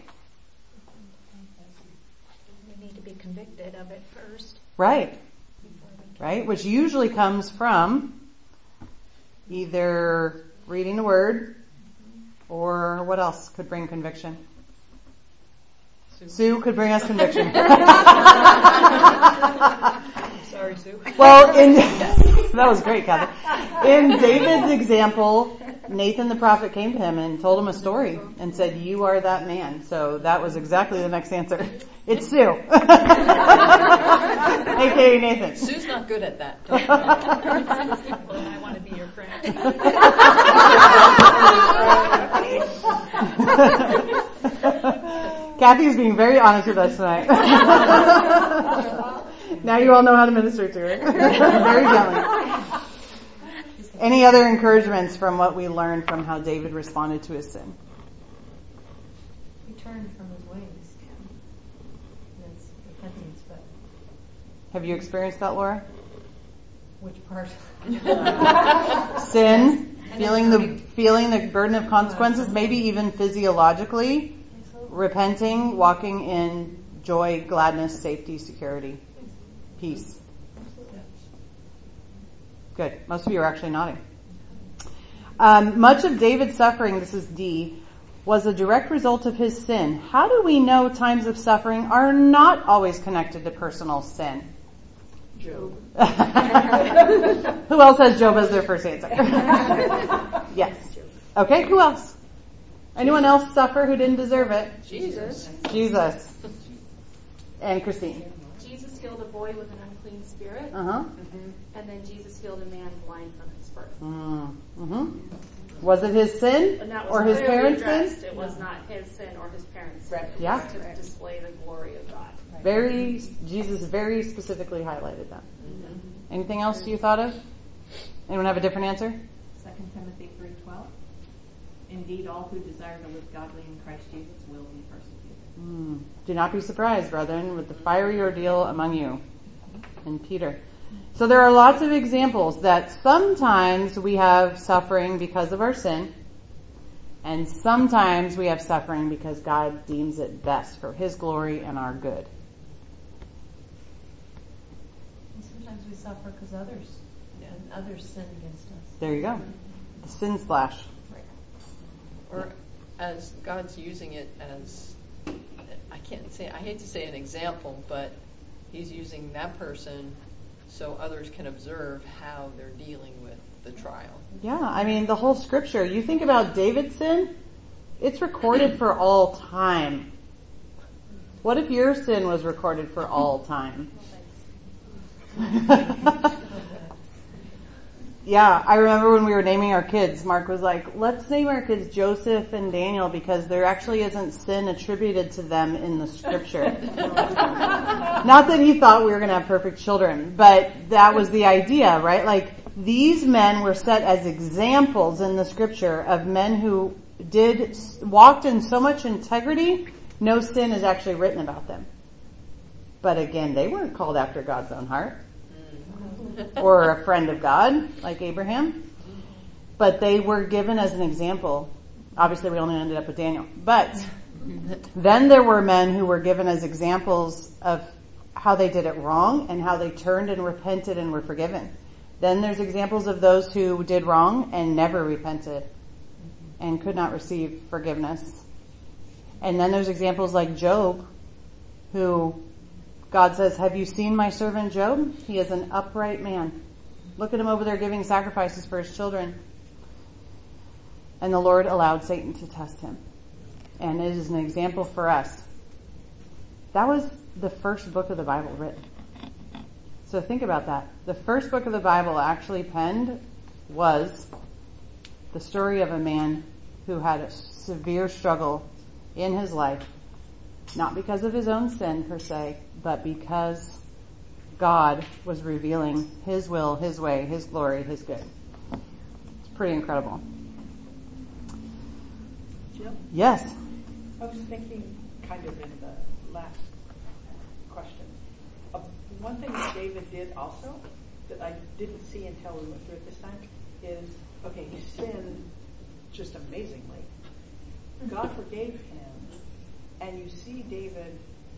We need to be convicted of it first. Right. Right? Which usually comes from either reading the Word or what else could bring conviction? Sue, Sue could bring us conviction. Sorry, Sue. Well, in that was great, Kathy. In David's example, Nathan the prophet came to him and told him a story and said, "You are that man." So that was exactly the next answer. It's Sue. A K A Nathan. Sue's not good at that. Well, I want to be your friend. Kathy's being very honest with us tonight. Now you all know how to minister to her. Very gently. Any other encouragements from what we learned from how David responded to his sin? He turned from his ways. That's repentance, but Have you experienced that, Laura? which part? Sin, feeling the feeling the burden of consequences, maybe even physiologically, repenting, walking in joy, gladness, safety, security, peace. Good. Most of you are actually nodding. Um, much of David's suffering, this is D, was a direct result of his sin. How do we know times of suffering are not always connected to personal sin? Job. Who else has Job as their first answer? Yes. Okay, who else? Anyone else suffer who didn't deserve it? Jesus. Jesus. And Christine. Jesus healed a boy with an unclean spirit, Uh-huh. and then Jesus healed a man blind from his birth. Mm-hmm. Was it his sin And that was or his clearly parents' addressed. sin? It was not his sin or his parents' sin. It Yeah. was to display the glory of God. Very, Jesus very specifically highlighted that. Mm-hmm. Anything else you thought of? Anyone have a different answer? Second Timothy three twelve. Indeed, all who desire to live godly in Christ Jesus will be persecuted. Mm. Do not be surprised, brethren, with the fiery ordeal among you. And Peter. So there are lots of examples that sometimes we have suffering because of our sin, and sometimes we have suffering because God deems it best for His glory and our good. And sometimes we suffer because others, and others sin against us. There you go. The sin slash. Right. Or as God's using it as, I can't say, I hate to say an example, but He's using that person so others can observe how they're dealing with the trial. Yeah, I mean, the whole scripture. You think about David's sin, it's recorded for all time. What if your sin was recorded for all time? Yeah, I remember when we were naming our kids, Mark was like, let's name our kids Joseph and Daniel because there actually isn't sin attributed to them in the scripture. Not that he thought we were going to have perfect children, but that was the idea, right? Like, these men were set as examples in the scripture of men who did, walked in so much integrity, no sin is actually written about them. But again, they weren't called after God's own heart. Or a friend of God, like Abraham. But they were given as an example. Obviously, we only ended up with Daniel. But then there were men who were given as examples of how they did it wrong and how they turned and repented and were forgiven. Then there's examples of those who did wrong and never repented and could not receive forgiveness. And then there's examples like Job, who God says, have you seen my servant Job? He is an upright man. Look at him over there giving sacrifices for his children. And the Lord allowed Satan to test him. And it is an example for us. That was the first book of the Bible written. So think about that. The first book of the Bible actually penned was the story of a man who had a severe struggle in his life, not because of his own sin per se, but because God was revealing his will, his way, his glory, his good. It's pretty incredible. Jill? Yes. I was thinking kind of in the last question. Uh, one thing that David did also that I didn't see until we went through it this time is, okay, he sinned just amazingly. God forgave him, and you see David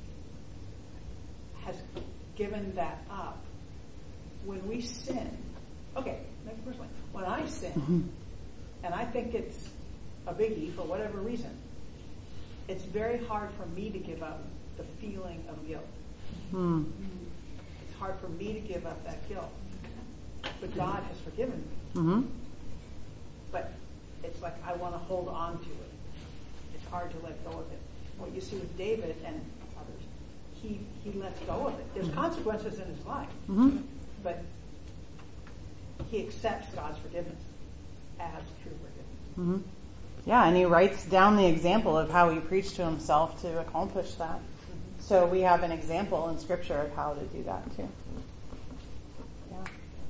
has given that up. When we sin, okay, next personally, when I sin, mm-hmm. and I think it's a biggie for whatever reason, it's very hard for me to give up the feeling of guilt. Mm. It's hard for me to give up that guilt. But God has forgiven me. Mm-hmm. But it's like I want to hold on to it. It's hard to let go of it. What you see with David and others, he, he lets go of it. There's mm-hmm. consequences in his life. Mm-hmm. But he accepts God's forgiveness as true forgiveness. Mm-hmm. Yeah, and he writes down the example of how he preached to himself to accomplish that. Mm-hmm. So we have an example in Scripture of how to do that too. Yeah.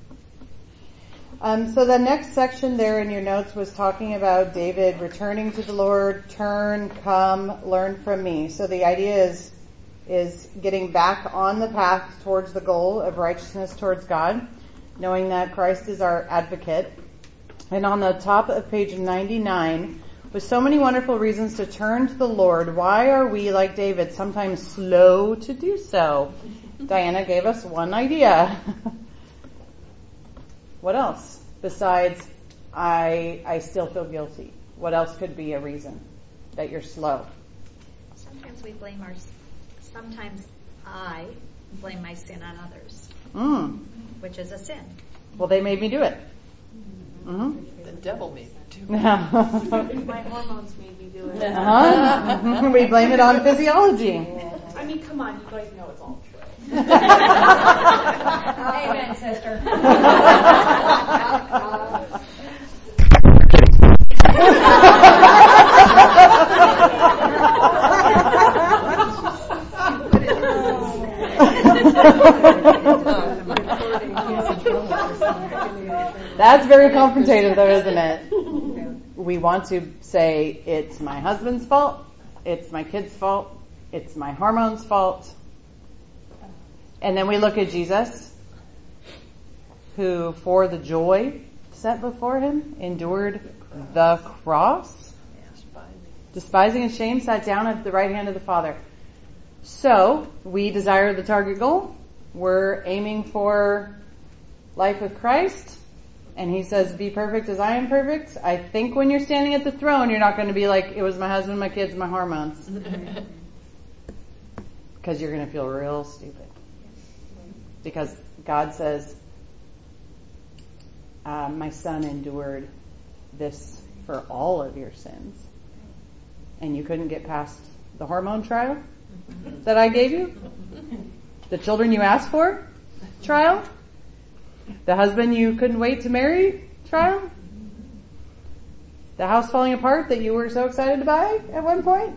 Um, so the next section there in your notes was talking about David returning to the Lord, turn, come, learn from me. So the idea is is getting back on the path towards the goal of righteousness towards God, knowing that Christ is our advocate. And on the top of page ninety-nine, with so many wonderful reasons to turn to the Lord, why are we, like David, sometimes slow to do so? Diana gave us one idea. What else besides I I still feel guilty? What else could be a reason that you're slow? Sometimes we blame our, sometimes I blame my sin on others, mm. which is a sin. Well, they made me do it. Mm-hmm. The devil made me do it. My hormones made me do it. Uh-huh. We blame it on physiology. I mean, come on, you guys know it's all true. Amen, sister. That's very confrontative though, isn't it? We want to say it's my husband's fault, it's my kid's fault, it's my hormones' fault. And then we look at Jesus, who for the joy set before him endured the cross, despising his shame, sat down at the right hand of the Father. So we desire the target goal. We're aiming for life with Christ. And he says, be perfect as I am perfect. I think when you're standing at the throne, you're not going to be like, it was my husband, my kids, my hormones. Because you're going to feel real stupid. Because God says, uh, my son endured this for all of your sins. And you couldn't get past the hormone trial that I gave you? The children you asked for trial? The husband you couldn't wait to marry trial? The house falling apart that you were so excited to buy at one point?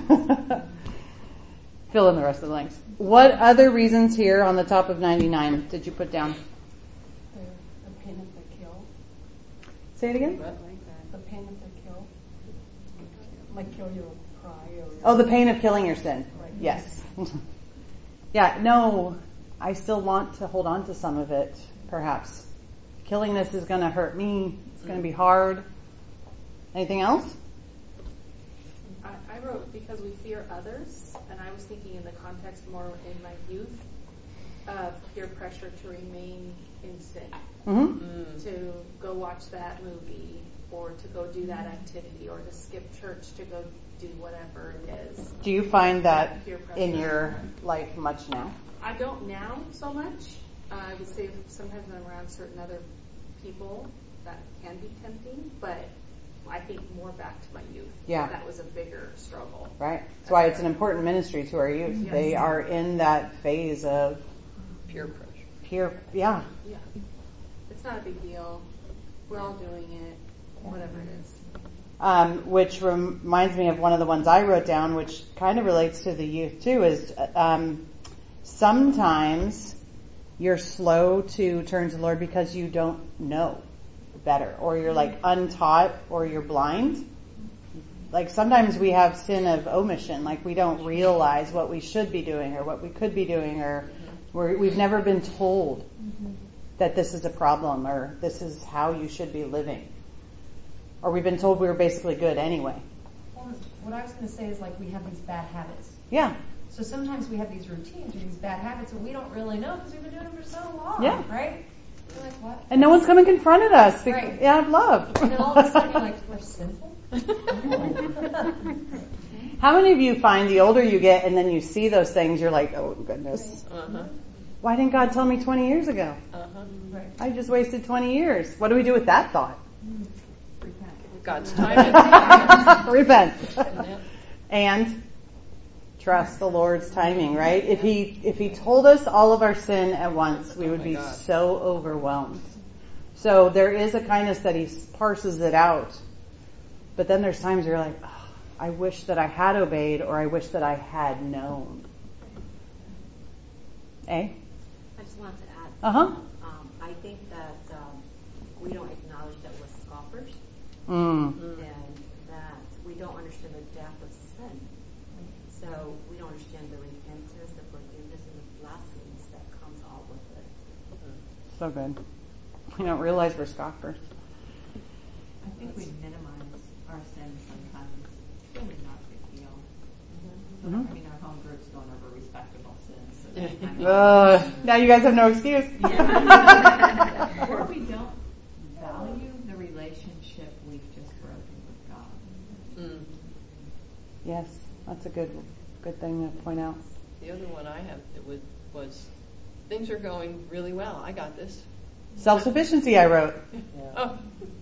Fill in the rest of the blanks. What other reasons here on the top of ninety-nine did you put down? The, the pain of the kill. Say it again? The pain of the kill. Like kill your pride. Or oh, the pain of killing your sin. Right. Yes. Yeah, no, I still want to hold on to some of it, perhaps. Killing this is going to hurt me. It's going to be hard. Anything else? I, I wrote, because we fear others, and I was thinking in the context more in my youth, of peer pressure to remain in sin. Mm-hmm. Mm. To go watch that movie, or to go do that activity, or to skip church to go do whatever it is. Do you find that in your life much now? I don't now so much. Uh, I would say sometimes when I'm around certain other people, that can be tempting, but I think more back to my youth. Yeah. That was a bigger struggle. Right. That's why it's an important ministry to our youth. Yes. They are in that phase of peer pressure. Peer, yeah. Yeah. It's not a big deal. We're all doing it, whatever it is. um, which reminds me of one of the ones I wrote down, which kind of relates to the youth too, is um, sometimes you're slow to turn to the Lord because you don't know better, or you're like untaught, or you're blind. Like sometimes we have sin of omission, like we don't realize what we should be doing or what we could be doing, or we're, we've never been told mm-hmm. that this is a problem or this is how you should be living. Or we've been told we were basically good anyway. Well, what I was going to say is like we have these bad habits. Yeah. So sometimes we have these routines or these bad habits and we don't really know because we've been doing them for so long, yeah. right? We're like, what? And no one's come and confronted us. Because, right. Yeah, I'd love. And then all of a sudden you're like, we're sinful? How many of you find the older you get and then you see those things, you're like, oh goodness. Uh-huh. Why didn't God tell me twenty years ago? Uh-huh. Right. I just wasted twenty years. What do we do with that thought? Repent. God's timing. Repent. And trust the Lord's timing, right? If he, if he told us all of our sin at once, we would oh be God. so overwhelmed. So there is a kindness that he parses it out. But then there's times where you're like, oh, I wish that I had obeyed, or I wish that I had known. Eh? I just wanted to add. Uh-huh. Um, I think that um, we don't acknowledge that we're scoffers, mm. and that we don't understand the depth of sin. So we don't understand the repentance, the forgiveness, and the blessings that comes all with it. So good. We don't realize we're scoffers. I think we minimize our sins sometimes. It's really not a big deal. Mm-hmm. So, I mean, our home group's going over respectable sins. So uh, now you guys have no excuse. Yeah. Or we don't value the relationship we've just broken with God. Mm. Yes, that's a good good thing to point out. The other one I have it was, was things are going really well. I got this. Self-sufficiency, I wrote. Yeah. Oh.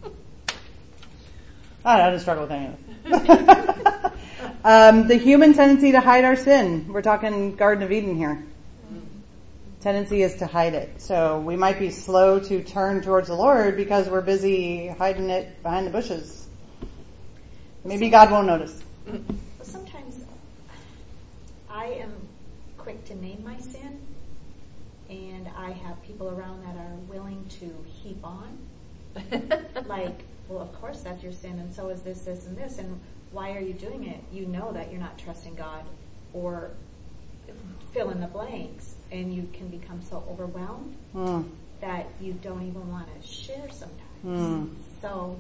I don't know, I just struggle with any of this. um, the human tendency to hide our sin. We're talking Garden of Eden here. Mm. Tendency is to hide it. So we might be slow to turn towards the Lord because we're busy hiding it behind the bushes. Maybe God won't notice. Sometimes I am quick to name my sin, and I have people around that are willing to heap on. Like, well, of course that's your sin, and so is this, this, and this, and why are you doing it? You know that you're not trusting God, or fill in the blanks, and you can become so overwhelmed mm. that you don't even want to share sometimes. Mm. So,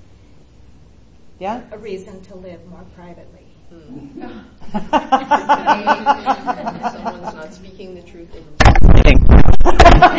yeah, a reason to live more privately. Mm. Someone's not speaking the truth. Oh,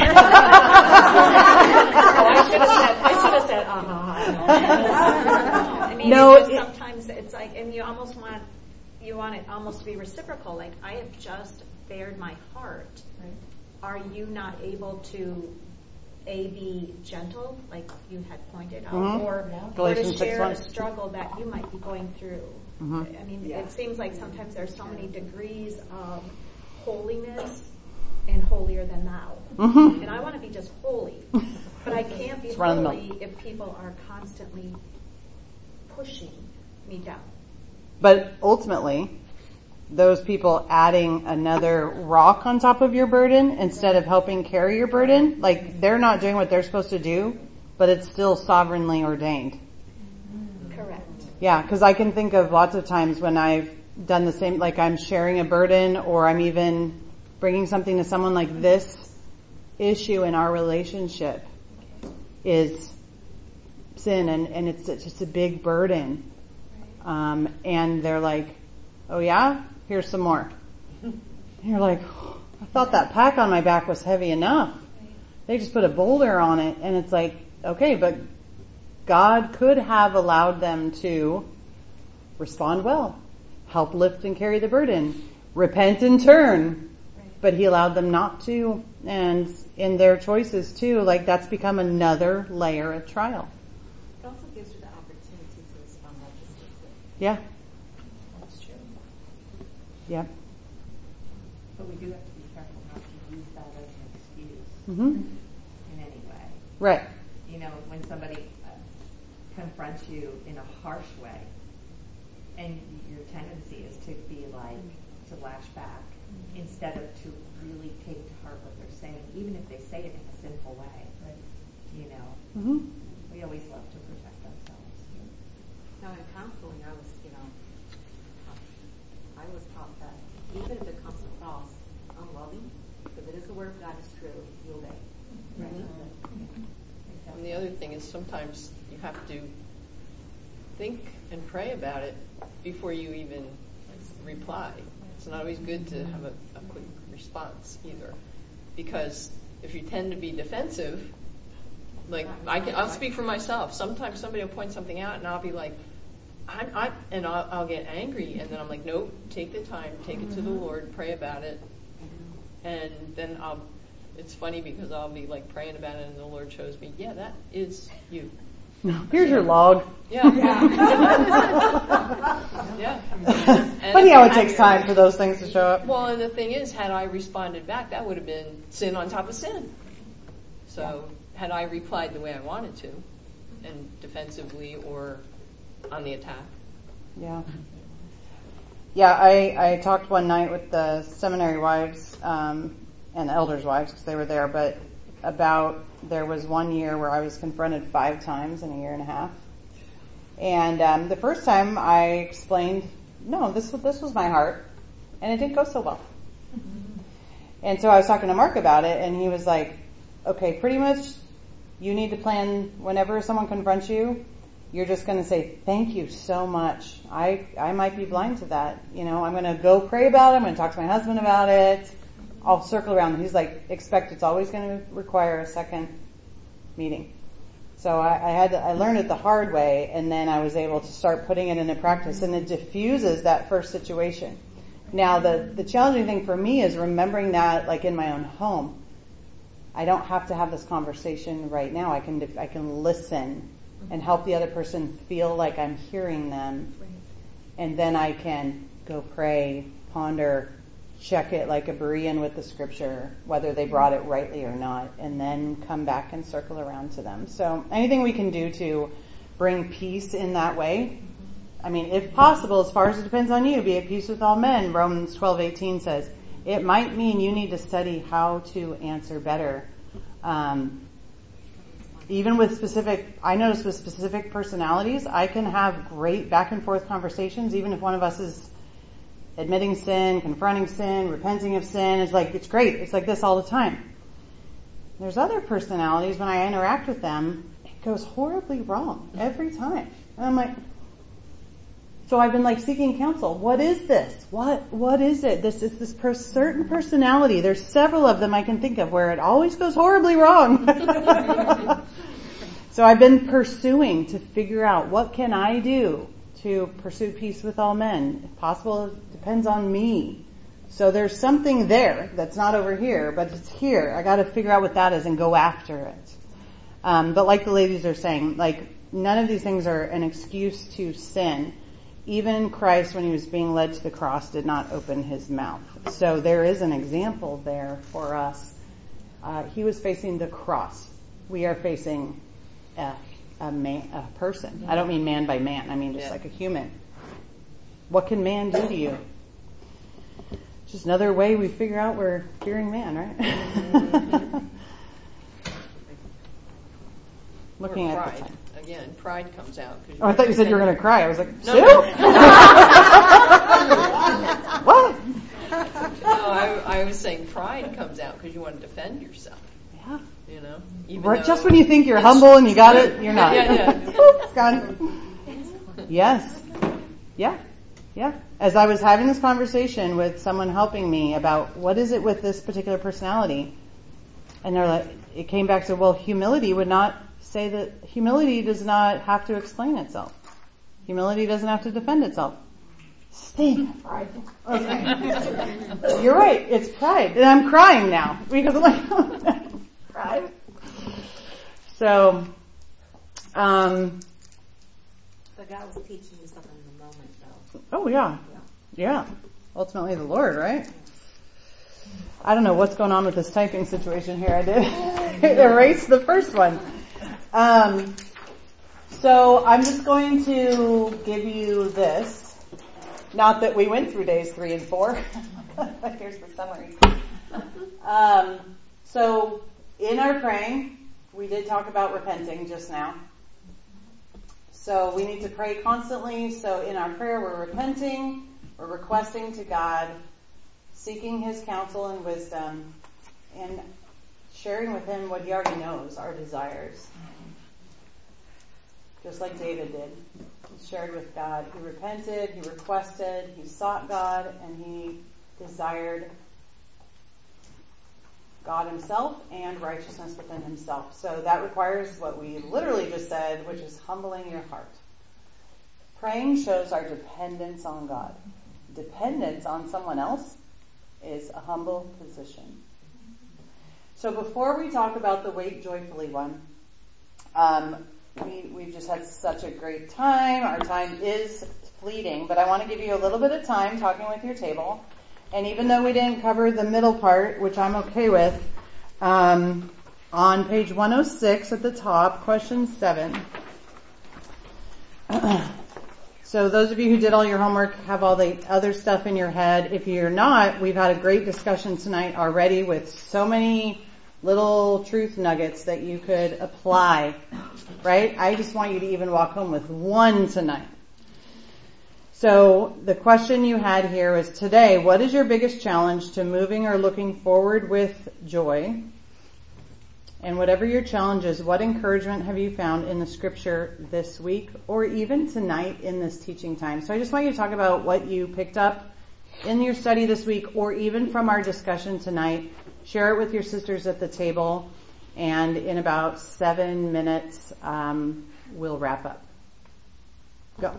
I should have said, I should have said, uh-huh. I mean, no, it's just, sometimes it's like, and you almost want, you want it almost to be reciprocal. Like, I have just bared my heart. Right. Are you not able to, A, be gentle, like you had pointed out, mm-hmm. or, yeah. or to share a struggle that you might be going through? Mm-hmm. I mean, yeah. It seems like sometimes there's so many degrees of holiness and holier than thou. Mm-hmm. And I want to be just holy, but I can't be holy if people are constantly pushing me down. But ultimately, those people adding another rock on top of your burden instead of helping carry your burden, like they're not doing what they're supposed to do, but it's still sovereignly ordained. Correct. Yeah, because I can think of lots of times when I've done the same, like I'm sharing a burden, or I'm even bringing something to someone, like this issue in our relationship is sin, and, and it's just a big burden. Um, and they're like, oh yeah? Here's some more. And you're like, oh, I thought that pack on my back was heavy enough. They just put a boulder on it, and it's like, okay, but God could have allowed them to respond well, help lift and carry the burden, repent and turn, but he allowed them not to, and in their choices too, like that's become another layer of trial. It also gives you the opportunity to respond righteously. Yeah. That's true. Yep. But we do have to be careful not to use that as an excuse mm-hmm. in any way. Right. You know, when somebody, confronts you in a harsh way, and your tendency is to be like, to lash back, mm-hmm. instead of to really take to heart what they're saying, even if they say it in a sinful way. Right. You know, mm-hmm. we always love to protect ourselves. Now in counseling, I was, you know, I was taught that even if it comes across unloving, if it is the word of God, it's true, you obey. Right? Mm-hmm. And the other thing is sometimes you have to think and pray about it before you even reply. It's not always good to have a, a quick response either, because if you tend to be defensive, like I can, I'll speak for myself. Sometimes somebody will point something out, and I'll be like, I'm, I, and I'll, I'll get angry, and then I'm like, nope, take the time, take it to the Lord, pray about it, and then I'll. It's funny because I'll be like praying about it, and the Lord shows me, yeah, that is you. Here's your log. Yeah. Yeah. And funny how it takes time for those things to show up. Well, and the thing is, had I responded back, that would have been sin on top of sin. So had I replied the way I wanted to, and defensively or on the attack. Yeah. Yeah, I, I talked one night with the seminary wives um, and the elders' wives because they were there, but about there was one year where I was confronted five times in a year and a half. And um, the first time I explained, no, this this was my heart, and it didn't go so well. And so I was talking to Mark about it, and he was like, okay, pretty much you need to plan whenever someone confronts you, you're just going to say, thank you so much. I, I might be blind to that. You know, I'm going to go pray about it. I'm going to talk to my husband about it. I'll circle around. He's like, expect it's always going to require a second meeting. So I, I had to, I learned it the hard way, and then I was able to start putting it into practice, and it diffuses that first situation. Now the, the challenging thing for me is remembering that like in my own home. I don't have to have this conversation right now. I can, I can listen and help the other person feel like I'm hearing them. And then I can go pray, ponder, check it like a Berean with the scripture, whether they brought it rightly or not, and then come back and circle around to them. So anything we can do to bring peace in that way. I mean, if possible, as far as it depends on you, be at peace with all men. Romans twelve eighteen says, it might mean you need to study how to answer better. Um, even with specific, I notice with specific personalities, I can have great back and forth conversations, even if one of us is admitting sin, confronting sin, repenting of sin. It's like, it's great. It's like this all the time. There's other personalities, when I interact with them, it goes horribly wrong every time. And I'm like, so I've been like seeking counsel. What is this? What, what is it? This is this per- certain personality. There's several of them I can think of where it always goes horribly wrong. So I've been pursuing to figure out what can I do to pursue peace with all men. If possible, it depends on me. So there's something there that's not over here, but it's here. I got to figure out what that is and go after it. Um, but like the ladies are saying, like none of these things are an excuse to sin. Even Christ, when he was being led to the cross, did not open his mouth. So there is an example there for us. Uh, he was facing the cross. We are facing a, a man, a person. I don't mean man by man. I mean just yeah. like a human. What can man do to you? Just another way we figure out we're fearing man, right? Looking or at pride. the time. Again, pride comes out. Oh, I thought you said you were going to cry. I was like, no, Sue? no. What? No, I, I was saying pride comes out because you want to defend yourself. Yeah. You know? Even right, though just when you think you're humble and you got it, you're not. Yeah, yeah. It's gone. Yes. Yeah. Yeah. As I was having this conversation with someone helping me about what is it with this particular personality, and they're like, it came back to, well, humility would not say that humility does not have to explain itself. Humility doesn't have to defend itself. Sting. Pride. Okay. You're right. It's pride. And I'm crying now because I'm like, pride. So, um, but God was teaching you something in the moment, though. Oh, yeah. Yeah. Ultimately the Lord, right? I don't know what's going on with this typing situation here. I did erase the first one. Um, So I'm just going to give you this. Not that we went through days three and four, but here's the summary. Um, so in our praying, we did talk about repenting just now. So we need to pray constantly. So in our prayer, we're repenting, we're requesting to God, seeking His counsel and wisdom, and sharing with Him what He already knows, our desires. Just like David did. He shared with God. He repented, he requested, he sought God, and he desired God Himself and righteousness within Himself. So that requires what we literally just said, which is humbling your heart. Praying shows our dependence on God. Dependence on someone else is a humble position. So before we talk about the wait joyfully one, um, we, we've just had such a great time. Our time is fleeting, but I want to give you a little bit of time talking with your table. And even though we didn't cover the middle part, which I'm okay with, um, on page one oh six at the top, question seven. So those of you who did all your homework have all the other stuff in your head. If you're not, we've had a great discussion tonight already with so many little truth nuggets that you could apply, right? I just want you to even walk home with one tonight. So the question you had here was today, what is your biggest challenge to moving or looking forward with joy? And whatever your challenge is, what encouragement have you found in the scripture this week or even tonight in this teaching time? So I just want you to talk about what you picked up in your study this week or even from our discussion tonight. Share it with your sisters at the table, and in about seven minutes, um, we'll wrap up. Go.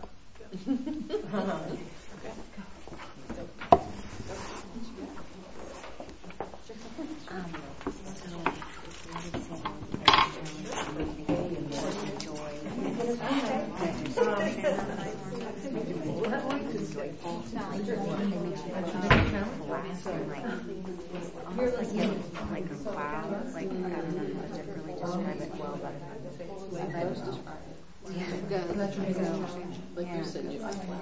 Like a cloud, like I don't know how to really describe it well, but like you said,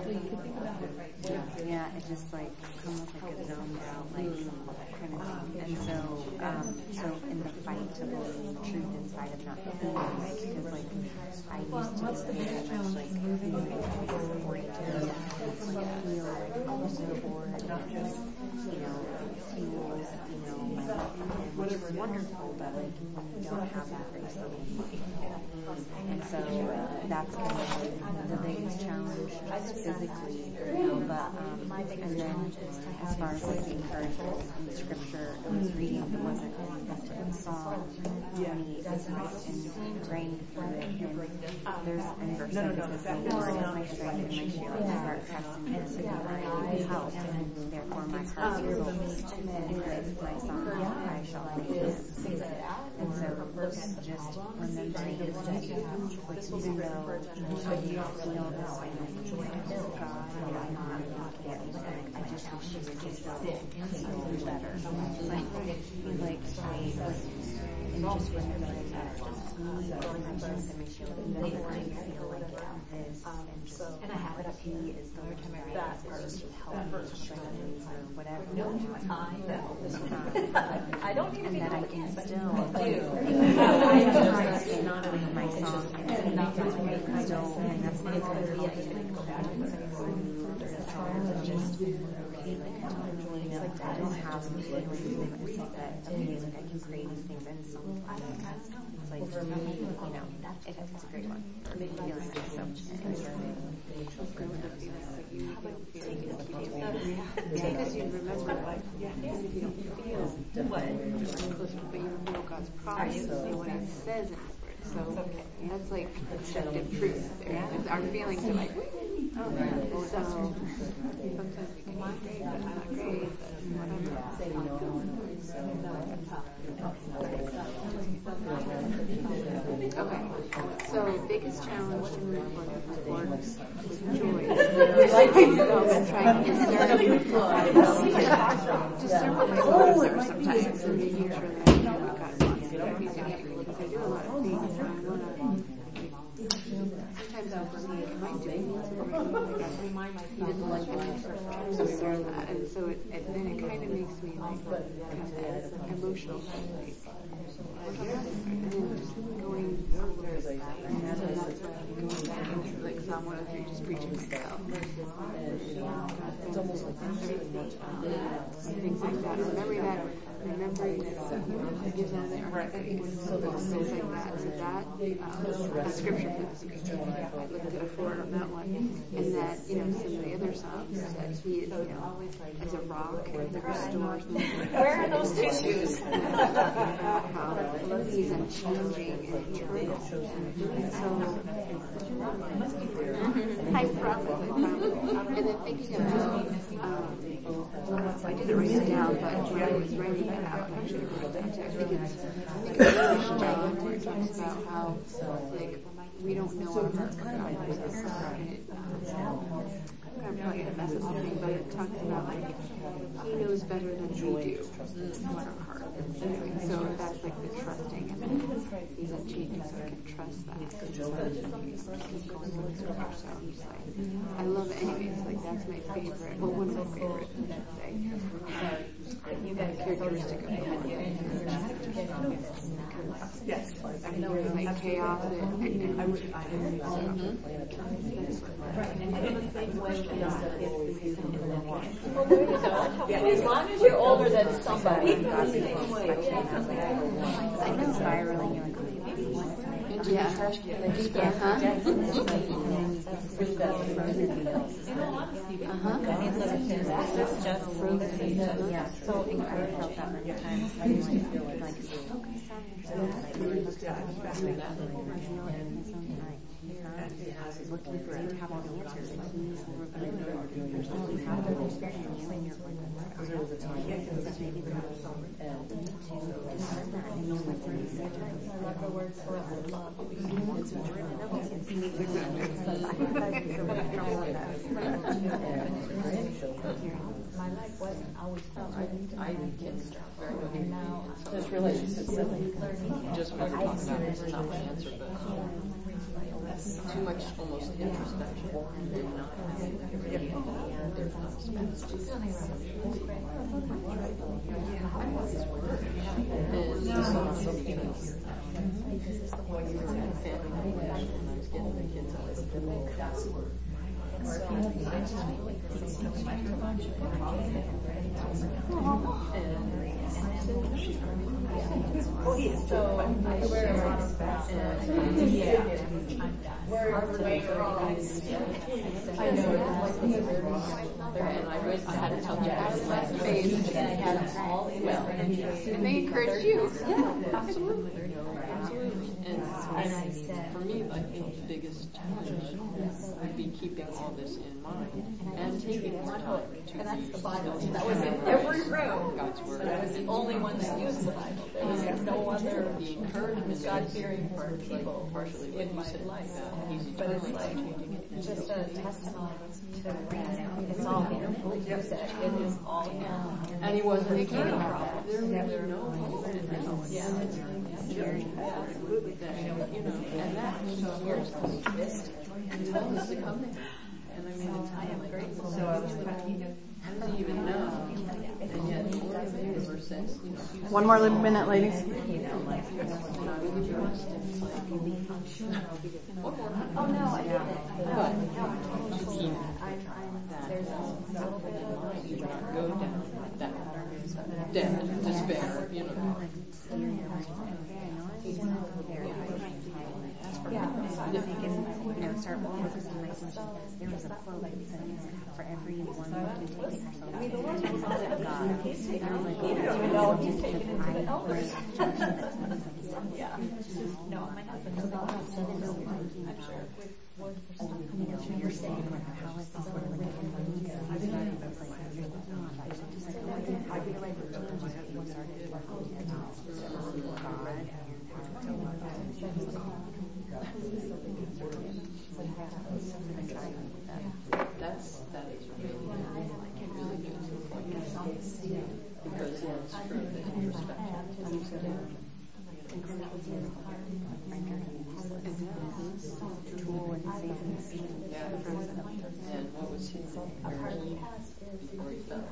yeah, it just like comes like a zoned out, like kind of thing. And so, um, so in the fight to believe truth inside of not feeling like, because like I used to just be very much like feeling disappointed, like feel like overboard, just you know fuels you know my life, which is wonderful, but like when you don't have that grace, and so uh, that's kind of the biggest challenge physically, you know, but um, and then as far as like the encouragement in the scripture I was reading, it wasn't anything to Psalm twenty-eight and praying through it, and there's in verse seven it says, "The Lord is my strength and my shield, I start trusting Him to be my help, and therefore my heart exults, and praise my song, I shall praise Him." And so just remembering that like even though I feel this like God, I'm not yet, like I just wish He would just do better. Like, like, and just remembering that just me going my strength and my shield, even when I feel like this, and just, and I have it up, He is the Lord that is just help me, strengthen me, or whatever. No, I know. I don't need to be and that I can still it's not only my song, it's not my still, and that's not going to help me go back to just okay, like I don't have some feelings that okay, like I can create these things, and sometimes it's like you know, it, it's a great one. Feeling so because you remember, like, yeah, if you don't feel what, but you know God's promise, you see what He says in His Word. So that's like objective truth there. Our feelings are like, oh yeah. So sometimes we can be great, but not great, but whatever. Okay, so biggest challenge to move forward with joy. Like you know, and trying to discern, discern what my motives are sometimes, and making sure that I know what God wants. Because I do a lot of things, and I want to remind myself. And so it, it then it kind of makes me like kind of emotional. Like, and then just going, so that's why going back into like Psalm one oh three, just preaching myself. It's almost like things like that. Remembering that, remembering that uh, gives on there. Right. Things like that. So that um, the scripture for the scripture. I looked at it for on that one, and that you know some of the other psalms that he is you know as a rock that restores me. Where are those tissues? How he's unchanging and eternal. So high prophet, and then thinking about. Um, I didn't write it down, but when I was writing it out, I should have written it down too. I think it's, I think it's Revelation where it talks about how, like, we don't know our heart, but God knows our heart. And it, um, I'm probably going to mess up the thing, but it talks about, like, He knows better than we do what our heart is doing. So that's, like, the trusting. And then He's unchanging, so I can trust that. So keep going with it ourselves. Like, I love it. Anyways, like, that's my favorite. Well, one of my favorites, I should say. You guys characteristic of the Lord. Yes. I know it's like chaos and, and, and I would, I Well, there you go. Yeah, as long as you're older than somebody. I know spiraling in yeah. Uh-huh. Uh-huh. Yeah, so I felt that many times. Like, He's looking for it, have all the answers. He's how they're experiencing you and you're like, maybe they're not so I love the word for love. My life wasn't always felt really I against her. And now this relationship really just what you're talking about is not my answer, but too much almost introspection and not having there's not space. And this is also, you know, family when I was getting the kids out of the middle of that word. Oh, yeah. So I wear a lot of that. Yeah. We're way wrong. I know. And I was, I had to tell Jack in my face, and I had all well, and they encouraged you. Yeah, absolutely. Absolutely. And, and for me, like, the biggest challenge would be keeping all this in mind and taking the time to And that's the Bible. That was in every room. God's Word. I was the only one that used the Bible. There was no other the encouragement God-fearing for people partially in my life. He's But it's like just a testimony to it's all Him. You said it is all Him. And He wasn't a king. There was no hope in Him. Yeah. Absolutely. That, you know, and that years and told us to come there. And I mean, I am grateful. So I was thinking, how does He even know? And yet, the Lord of the universe says, you know, one more minute, ladies. you know, like, you know, when I was dressed, it's like, what more? Oh no, I didn't. But to keep that hope in mind, you not go down that dead despair, you know. Yeah, so I think it's, you know, start focusing my attention. There was a quote that said, for every one you take it yourself, I mean, the Lord knows all that God. He's taking it. He doesn't even know He's taking it to the elders. Yeah. No, my husband knows all that. I'm sure. You know, you're saying, like, how is this going to make it for me? So he's got it, it's like, you're thinking on, like, just like, oh, I did, I did like the change that you started to work on God and how to That's, that is really, like, it really gives me like because it's from the introspection. And what was his name? Before he fell.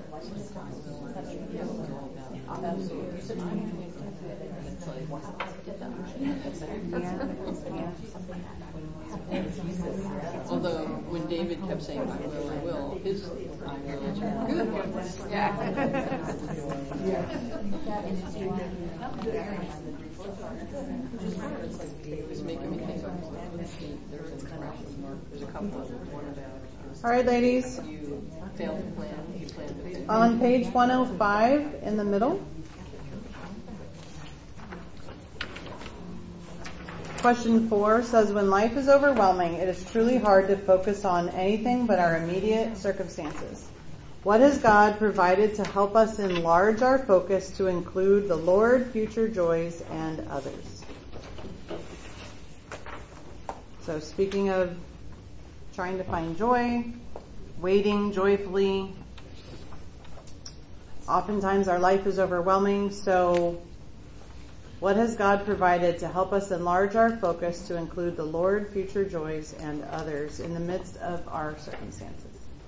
Although when David kept saying, I will, I will, his I wills are good ones. Yeah. It was making me think of there's a there's a couple of one about All right, ladies. you failed to plan, you planned to fail. On page one oh five in the middle. Question four says, when life is overwhelming, it is truly hard to focus on anything but our immediate circumstances. What has God provided to help us enlarge our focus to include the Lord, future joys, and others? So speaking of trying to find joy, waiting joyfully, oftentimes our life is overwhelming, so what has God provided to help us enlarge our focus to include the Lord, future joys, and others in the midst of our circumstances?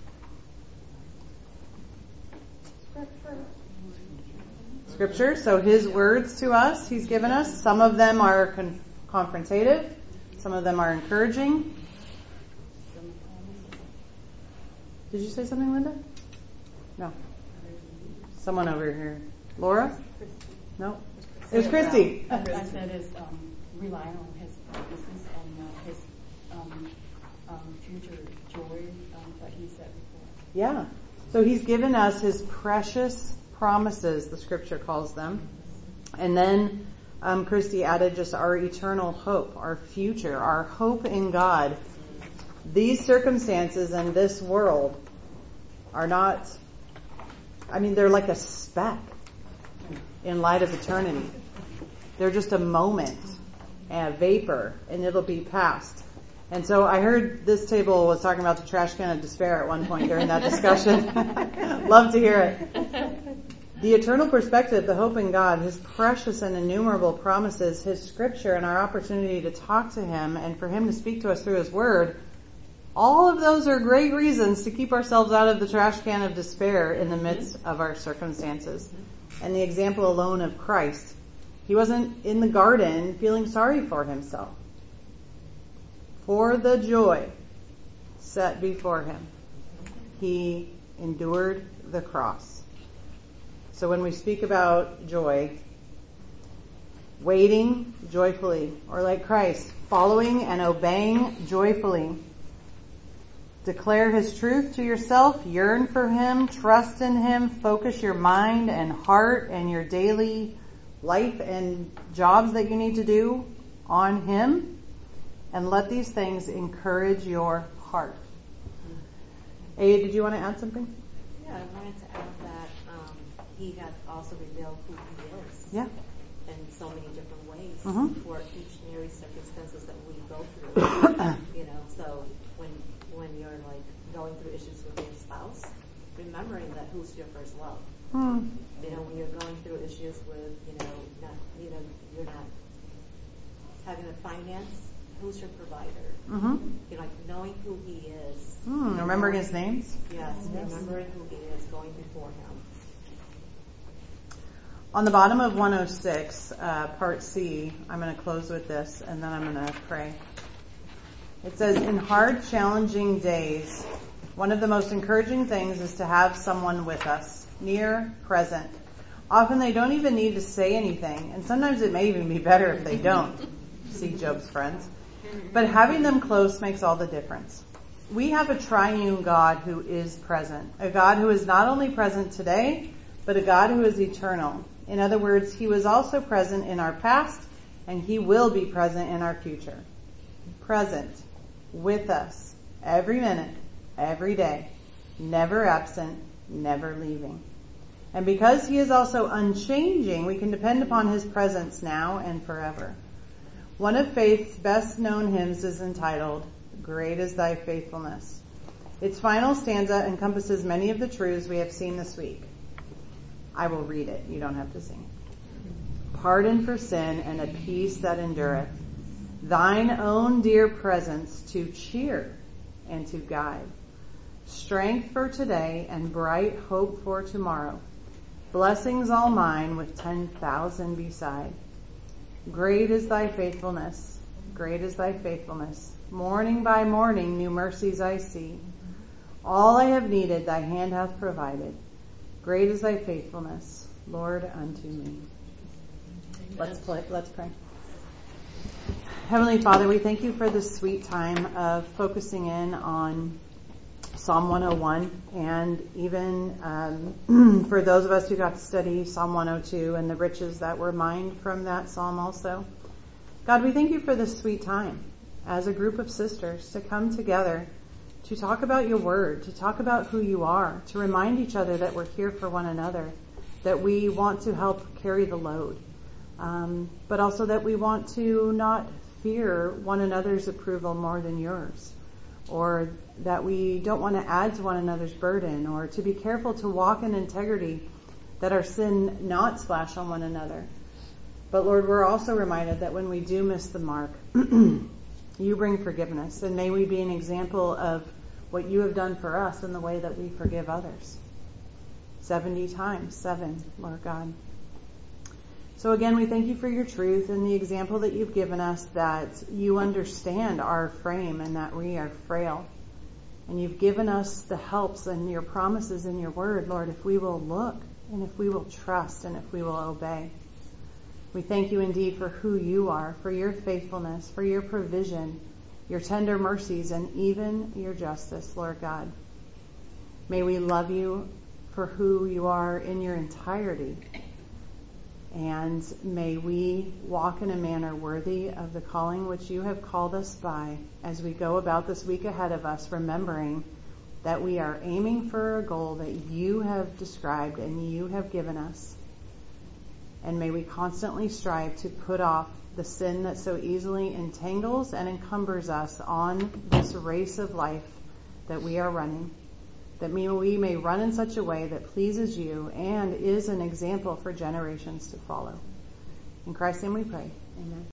Scripture. So his words to us, he's given us. Some of them are con- confrontative. Some of them are encouraging. Did you say something, Linda? No. Someone over here. Laura? No? It was Christy. I said is um, rely on his promises and uh, his um, um, future joy um, that he said before. Yeah. So he's given us his precious promises, the scripture calls them. And then um, Christy added just our eternal hope, our future, our hope in God. These circumstances in this world are not, I mean, they're like a speck in light of eternity. They're just a moment, a vapor, and it'll be past. And so I heard this table was talking about the trash can of despair at one point during that discussion. Love to hear it. The eternal perspective, the hope in God, his precious and innumerable promises, his scripture, and our opportunity to talk to him and for him to speak to us through his word, all of those are great reasons to keep ourselves out of the trash can of despair in the midst of our circumstances. And the example alone of Christ. He wasn't in the garden feeling sorry for himself. For the joy set before him, he endured the cross. So when we speak about joy, waiting joyfully, or like Christ, following and obeying joyfully, declare his truth to yourself, yearn for him, trust in him, focus your mind and heart and your daily life and jobs that you need to do on him, and let these things encourage your heart. A, did you want to add something? Yeah, I wanted to add that um, he has also revealed who he is. Yeah. In so many different ways Mm-hmm. for each and every circumstances that we go through. You know, so when when you're like going through issues with your spouse, remembering that who's your first love. Hmm. You know, when you're going through issues with, you know, not, you know, you're not having a finance, who's your provider? Mm-hmm. You know, like knowing who he is. Hmm. Remembering his names? Yes, yes, remembering who he is, going before him. On the bottom of one oh six, uh, part C, I'm going to close with this, and then I'm going to pray. It says, in hard, challenging days, one of the most encouraging things is to have someone with us, near, present. Often they don't even need to say anything, and sometimes it may even be better if they don't. See Job's friends. But having them close makes all the difference. We have a triune God who is present, a God who is not only present today, but a God who is eternal. In other words, he was also present in our past, and he will be present in our future. Present with us every minute, every day, never absent, never leaving. And because he is also unchanging, we can depend upon his presence now and forever. One of Faith's best known hymns is entitled, Great is Thy Faithfulness. Its final stanza encompasses many of the truths we have seen this week. I will read it. You don't have to sing it. Pardon for sin and a peace that endureth. thine own dear presence to cheer and to guide, strength for today and bright hope for tomorrow, blessings all mine with ten thousand beside. Great is thy faithfulness, great is thy faithfulness. Morning by morning new mercies I see. All I have needed thy hand hath provided. Great is thy faithfulness, Lord, unto me. Let's play, let's pray. Heavenly Father, we thank you for this sweet time of focusing in on Psalm one oh one, and even um, for those of us who got to study Psalm one oh two and the riches that were mined from that psalm also. God, we thank you for this sweet time as a group of sisters to come together to talk about your word, to talk about who you are, to remind each other that we're here for one another, that we want to help carry the load, um, but also that we want to not fear one another's approval more than yours, or that we don't want to add to one another's burden, or to be careful to walk in integrity, that our sin not splash on one another. But Lord, we're also reminded that when we do miss the mark, you bring forgiveness, and may we be an example of what you have done for us in the way that we forgive others. seventy times seven, Lord God. So again, we thank you for your truth and the example that you've given us, that you understand our frame and that we are frail. And you've given us the helps and your promises in your word, Lord, if we will look and if we will trust and if we will obey. We thank you indeed for who you are, for your faithfulness, for your provision, your tender mercies, and even your justice, Lord God. May we love you for who you are in your entirety. And may we walk in a manner worthy of the calling which you have called us by as we go about this week ahead of us, remembering that we are aiming for a goal that you have described and you have given us. And may we constantly strive to put off the sin that so easily entangles and encumbers us on this race of life that we are running, that we may run in such a way that pleases you and is an example for generations to follow. In Christ's name we pray. Amen.